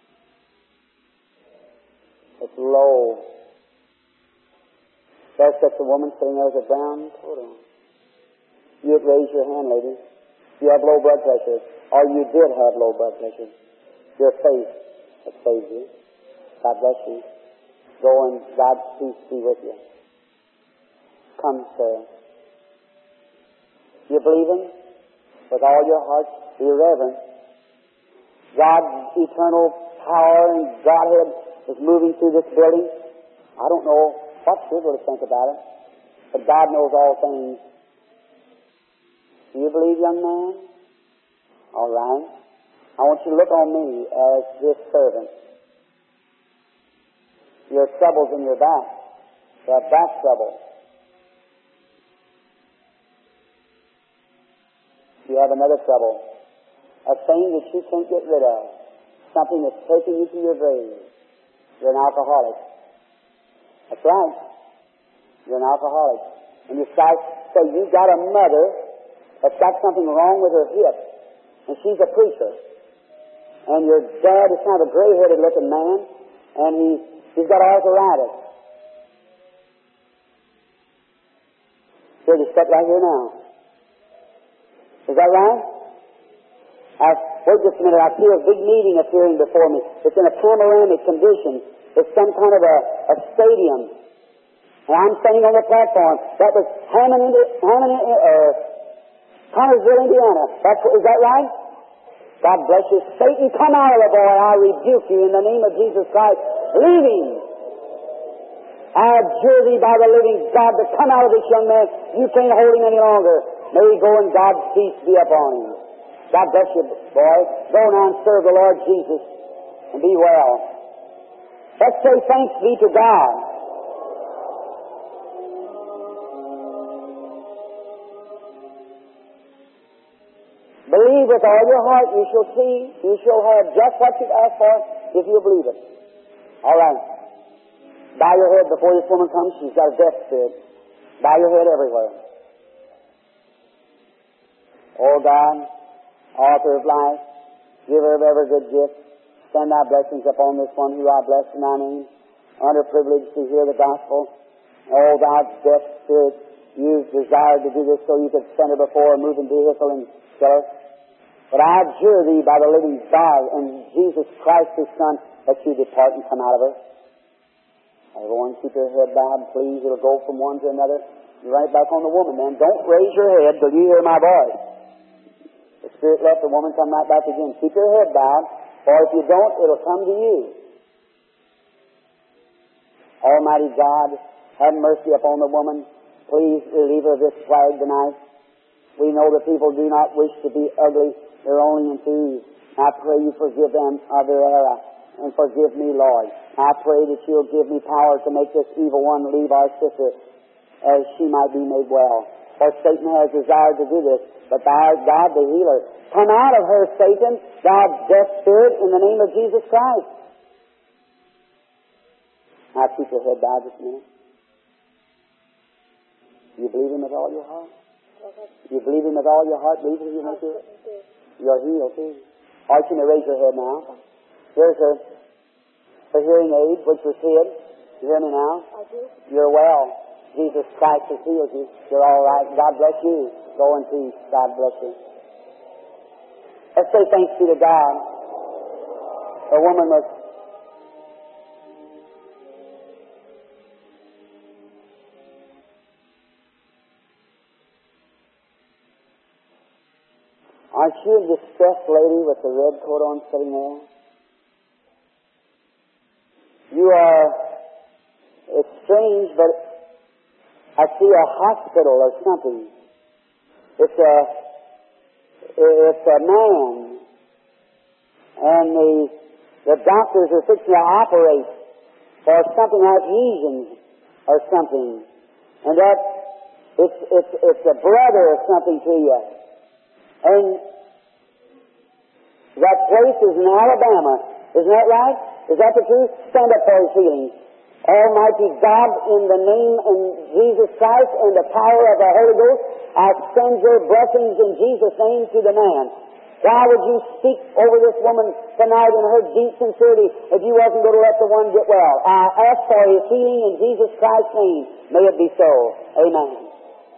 It's low. There's such a woman sitting there with a brown coat on. You'd raise your hand, lady. You have low blood pressure. Or you did have low blood pressure. Your faith has saved you. God bless you. Go and God's peace be with you. Come, sir. You believe Him? With all your heart, be reverent. God's eternal power and Godhead is moving through this building. I don't know what you're going to think about it, but God knows all things. Do you believe, young man? All right. I want you to look on me as His servant. Your trouble's in your back. You have back trouble. You have another trouble. A thing that you can't get rid of. Something that's taking you to your grave. You're an alcoholic. That's right. You're an alcoholic. And you start, so you've got a mother that's got something wrong with her hip. And she's a preacher. And your dad is kind of a gray-headed looking man. And he, he's got arthritis. Here, just step right here now. Is that right? I, wait just a minute. I see a big meeting appearing before me. It's in a panoramic condition. It's some kind of a, a stadium. And I'm standing on the platform. That was Hammond, Indi- Hammond uh, Connersville, Indiana. That's, is that right? God bless you. Satan, come out of the boy. I rebuke you in the name of Jesus Christ. Leave him. I adjure thee by the living God to come out of this young man. You can't hold him any longer. May he go and God's peace be upon him. God bless you, boy. Go now and serve the Lord Jesus and be well. Let's say thanks be to God. Believe with all your heart, you shall see, you shall have just what you've asked for if you believe it. All right. Bow your head before this woman comes. She's got a death spirit. Bow your head everywhere. Oh God, author of life, giver of every good gift, send thy blessings upon this one who I bless in thy name, underprivileged to hear the gospel. Oh, thou death spirit, you've desired to do this so you could send her before a moving vehicle and kill her. But I adjure thee by the living God and Jesus Christ, His Son, that you depart and come out of her. Everyone keep your head bowed, please. It'll go from one to another. You're right back on the woman, man. Don't raise your head till you hear my voice. The Spirit left the woman, come right back again. Keep your head bowed, or if you don't, it'll come to you. Almighty God, have mercy upon the woman. Please relieve her of this plague tonight. We know that people do not wish to be ugly. They're only enthused. I pray you forgive them of their error. and forgive me, Lord. I pray that You'll give me power to make this evil one leave our sister as she might be made well. For Satan has desired to do this, but Thou art God the healer. Come out of her, Satan, thou deaf spirit, in the name of Jesus Christ. Now keep your head bowed just a minute. You believe Him with all your heart? You believe Him with all your heart? Believe Him, you make it? You're healed too. All right, you may raise your head now. Here's her, her hearing aid, which was hid. You hear me now? I do. You're well. Jesus Christ has healed you. You're all right. God bless you. Go in peace. God bless you. Let's say thanks be to God. The woman was Aren't you a distressed lady with the red coat on sitting there? You are, it's strange, but I see a hospital or something. It's a, it's a man, and the, the doctors are fixing to operate for something like lesions or something. And that, it's, it's, it's a brother or something to you. And that place is in Alabama. Isn't that right? Is that the truth? Stand up for His healing. Almighty God, in the name of Jesus Christ and the power of the Holy Ghost, I send your blessings in Jesus' name to the man. Why would you speak over this woman tonight in her deep sincerity if you wasn't going to let the one get well? I ask for His healing in Jesus Christ's name. May it be so. Amen.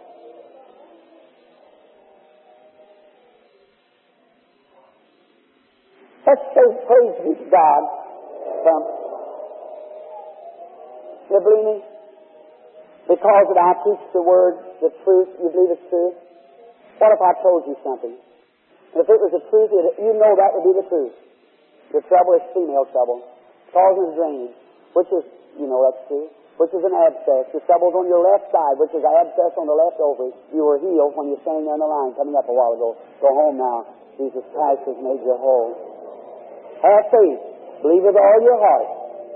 Let's say praise be to God. Um, you believe me? Because that I teach the Word, the truth, you believe it's true? What if I told you something? If it was the truth, you know that would be the truth. Your trouble is female trouble. Causes drainage, which is, you know that's true, which is an abscess. Your trouble's on your left side, which is an abscess on the left ovary. You were healed when you were standing there on the line coming up a while ago. Go home now. Jesus Christ has made you whole. Have faith. Believe with all your heart.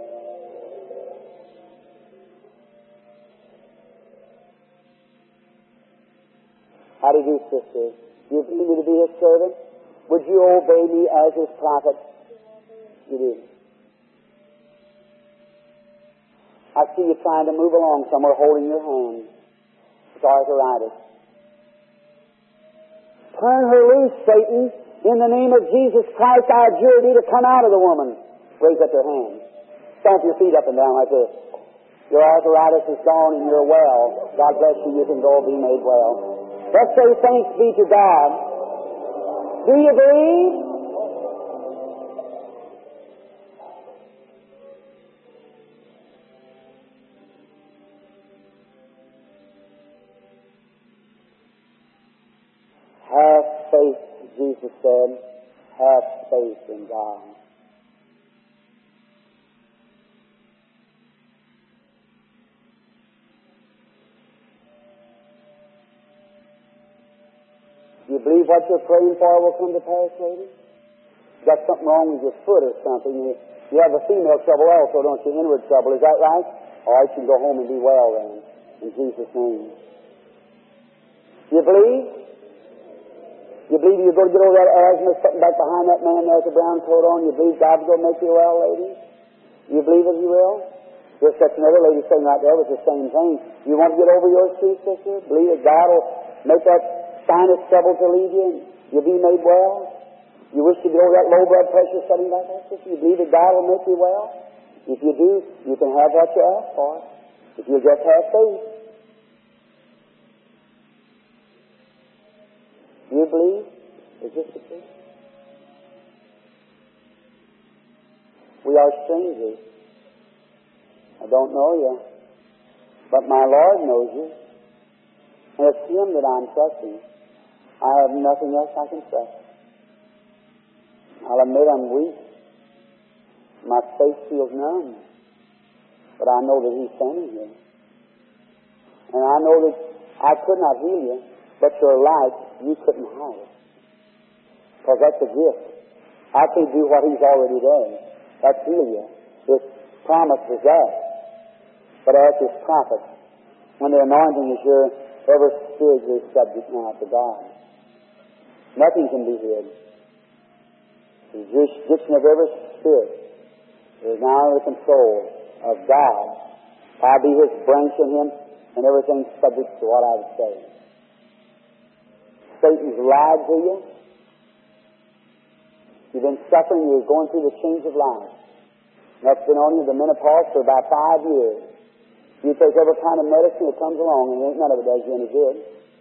How do you do, sister? Do you believe me to be His servant? Would you obey me as His prophet? You do. I see you trying to move along somewhere holding your hand. It's arthritis. Turn her loose, Satan. In the name of Jesus Christ, I adjure thee to come out of the woman. Raise up your hand. Stomp your feet up and down like this. Your arthritis is gone and you're well. God bless you. You can go be made well. Let's say thanks be to God. Do you believe? Have faith. Jesus said, have faith in God. Do you believe what you're praying for will come to pass, lady? You got something wrong with your foot or something. You, you have a female trouble also, don't you? Inward trouble, is that right? All right, you can go home and be well then, in Jesus' name. You believe? You believe you're going to get over that asthma sitting back behind that man there with the brown coat on? You believe God's going to make you well, lady? You believe that He will? There's such another lady sitting right there with the same thing. You want to get over yours too, sister? Believe that God will make that sinus trouble to leave you and you'll be made well? You wish to get over that low blood pressure sitting back there, sister? You believe that God will make you well? If you do, you can have what you ask for. If you just have faith. You believe? Is this the truth? We are strangers. I don't know you. But my Lord knows you. And it's Him that I'm trusting. I have nothing else I can trust. I'll admit I'm weak. My face feels numb. But I know that He's standing here. And I know that I could not heal you. But your life, you couldn't have it. Because that's a gift. I can't do what He's already done. That's Elia. His promise was that. But as his prophet, when the anointing is your ever spiritually subject now to God, nothing can be hid. The jurisdiction of every spirit is now under the control of God. I'll be his branch in him, and everything's subject to what I would say. Satan's lied to you. You've been suffering. You're going through the change of life. That's been on you, the menopause, for about five years. You take every kind of medicine that comes along, and ain't none of it does you any good.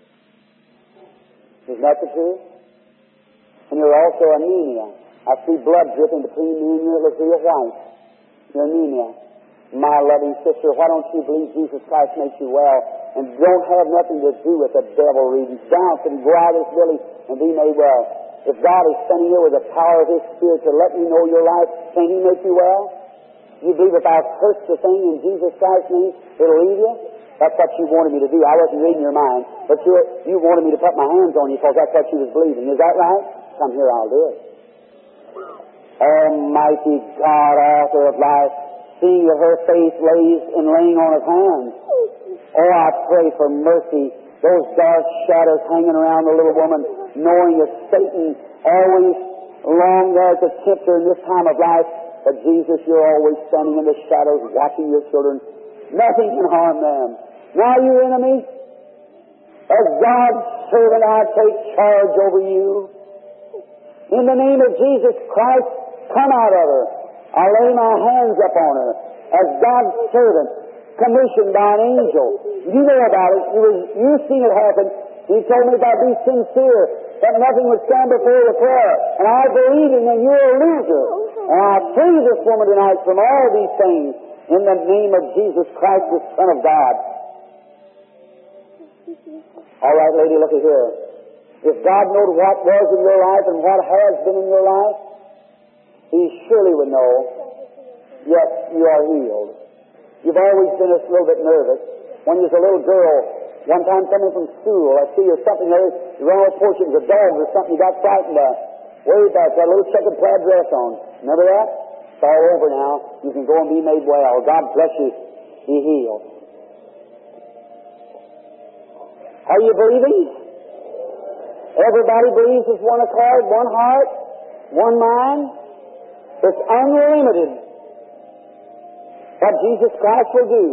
Isn't that the truth? And you're also anemia. I see blood dripping between you and your little white. You're anemia. My loving sister, why don't you believe Jesus Christ makes you well, and don't have nothing to do with the devil reading. Bounce and go out of this building and be made well. If God is standing here with the power of His Spirit to let you know your life, can He make you well? You believe if I curse the thing in Jesus Christ's name, it'll leave you? That's what you wanted me to do. I wasn't reading your mind, but you, you wanted me to put my hands on you because that's what you was believing. Is that right? Come here, I'll do it. Almighty God, author of life, seeing that her faith lays in laying on of hands. Oh, I pray for mercy. Those dark shadows hanging around the little woman, knowing that Satan always longed there to tempt her in this time of life. But Jesus, you're always standing in the shadows, watching your children. Nothing can harm them. Now, you enemy, as God's servant, I take charge over you. In the name of Jesus Christ, come out of her. I lay my hands upon her as God's servant, commissioned by an angel. You know about it. You was, you've seen it happen. He told me if I be sincere, that nothing would stand before the prayer. And I believe in and you're a loser. And I free this woman tonight from all these things in the name of Jesus Christ, the Son of God. All right, lady, look at here. If God knowed what was in your life and what has been in your life, He surely would know. Yet you are healed. You've always been a little bit nervous. When you was a little girl, one time coming from school, I see you something there, you run over the porch, it was a dog or something, you got frightened by. Way back, that little checkered plaid dress on. Remember that? It's all over now. You can go and be made well. God bless you. He healed. Are you believing? Everybody believes with one accord, one heart, one mind. It's unlimited what Jesus Christ will do.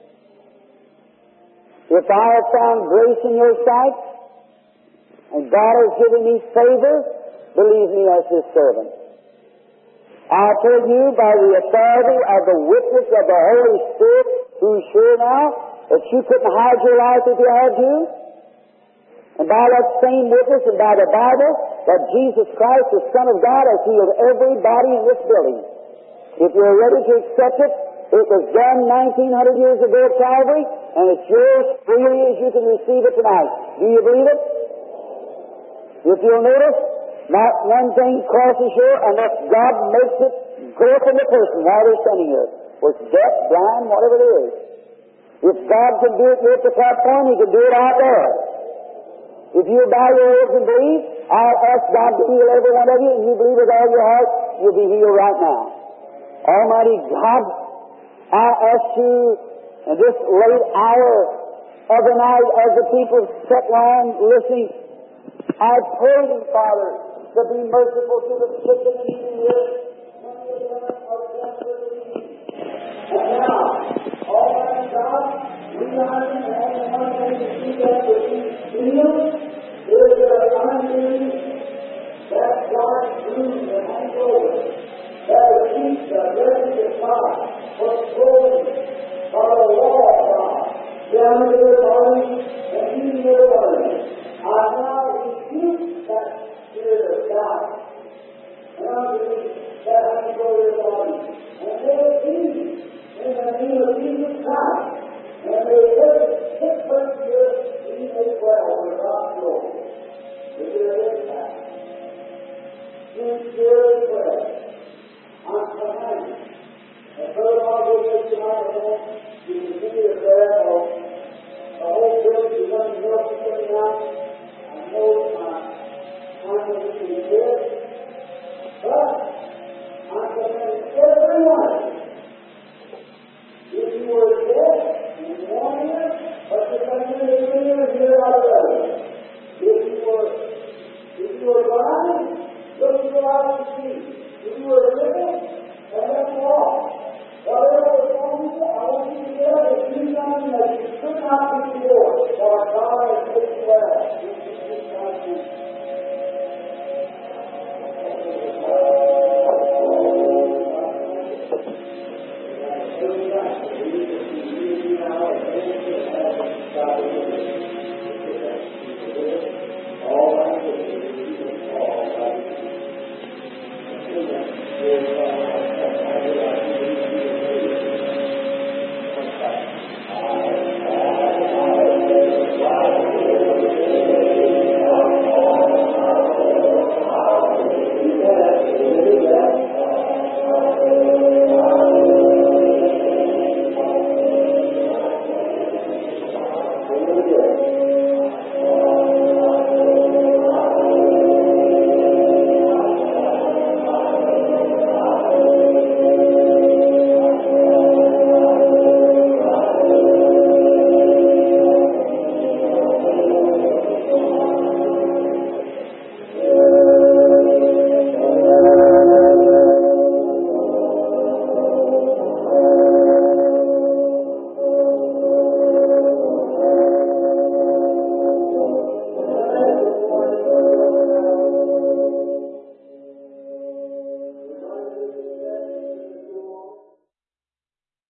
If I have found grace in your sight, and God has given me favor, believe me as His servant. I tell you by the authority of the witness of the Holy Spirit, who's sure now that you couldn't hide your life if you had to, and by that same witness and by the Bible, that Jesus Christ, the Son of God, has healed everybody in this building. If you're ready to accept it, it was done nineteen hundred years ago at Calvary, and it's yours freely as you can receive it tonight. Do you believe it? If you'll notice, not one thing crosses here unless God makes it go from the person while they're standing here. Whether it's deaf, blind, whatever it is. If God can do it here at the platform, He can do it out there. If you bow your heads and believe, I'll ask God to heal every one of you, and you believe with all your heart, you'll be healed right now. Almighty God, I ask you in this late hour of the night as the people sit long listening, I pray Thee, Father, to be merciful to the sick and the needy here. And now, Almighty God, we are in the only one thing to see that to be healed is the unbelief that God proves and hangs over. That the peace, the blessing of God was flowing by the law of God down to their body and into their body. I now refute that spirit of God and unbelief that hangs over their body. And they will be in the name of Jesus Christ. And they every sick person here be made well for God's glory. Is there any time? Sincere prayer. I'm commanding. And Brother Bob will take tonight alone. You can continue to prayer for the whole building is running north and coming out. I know my time is in here.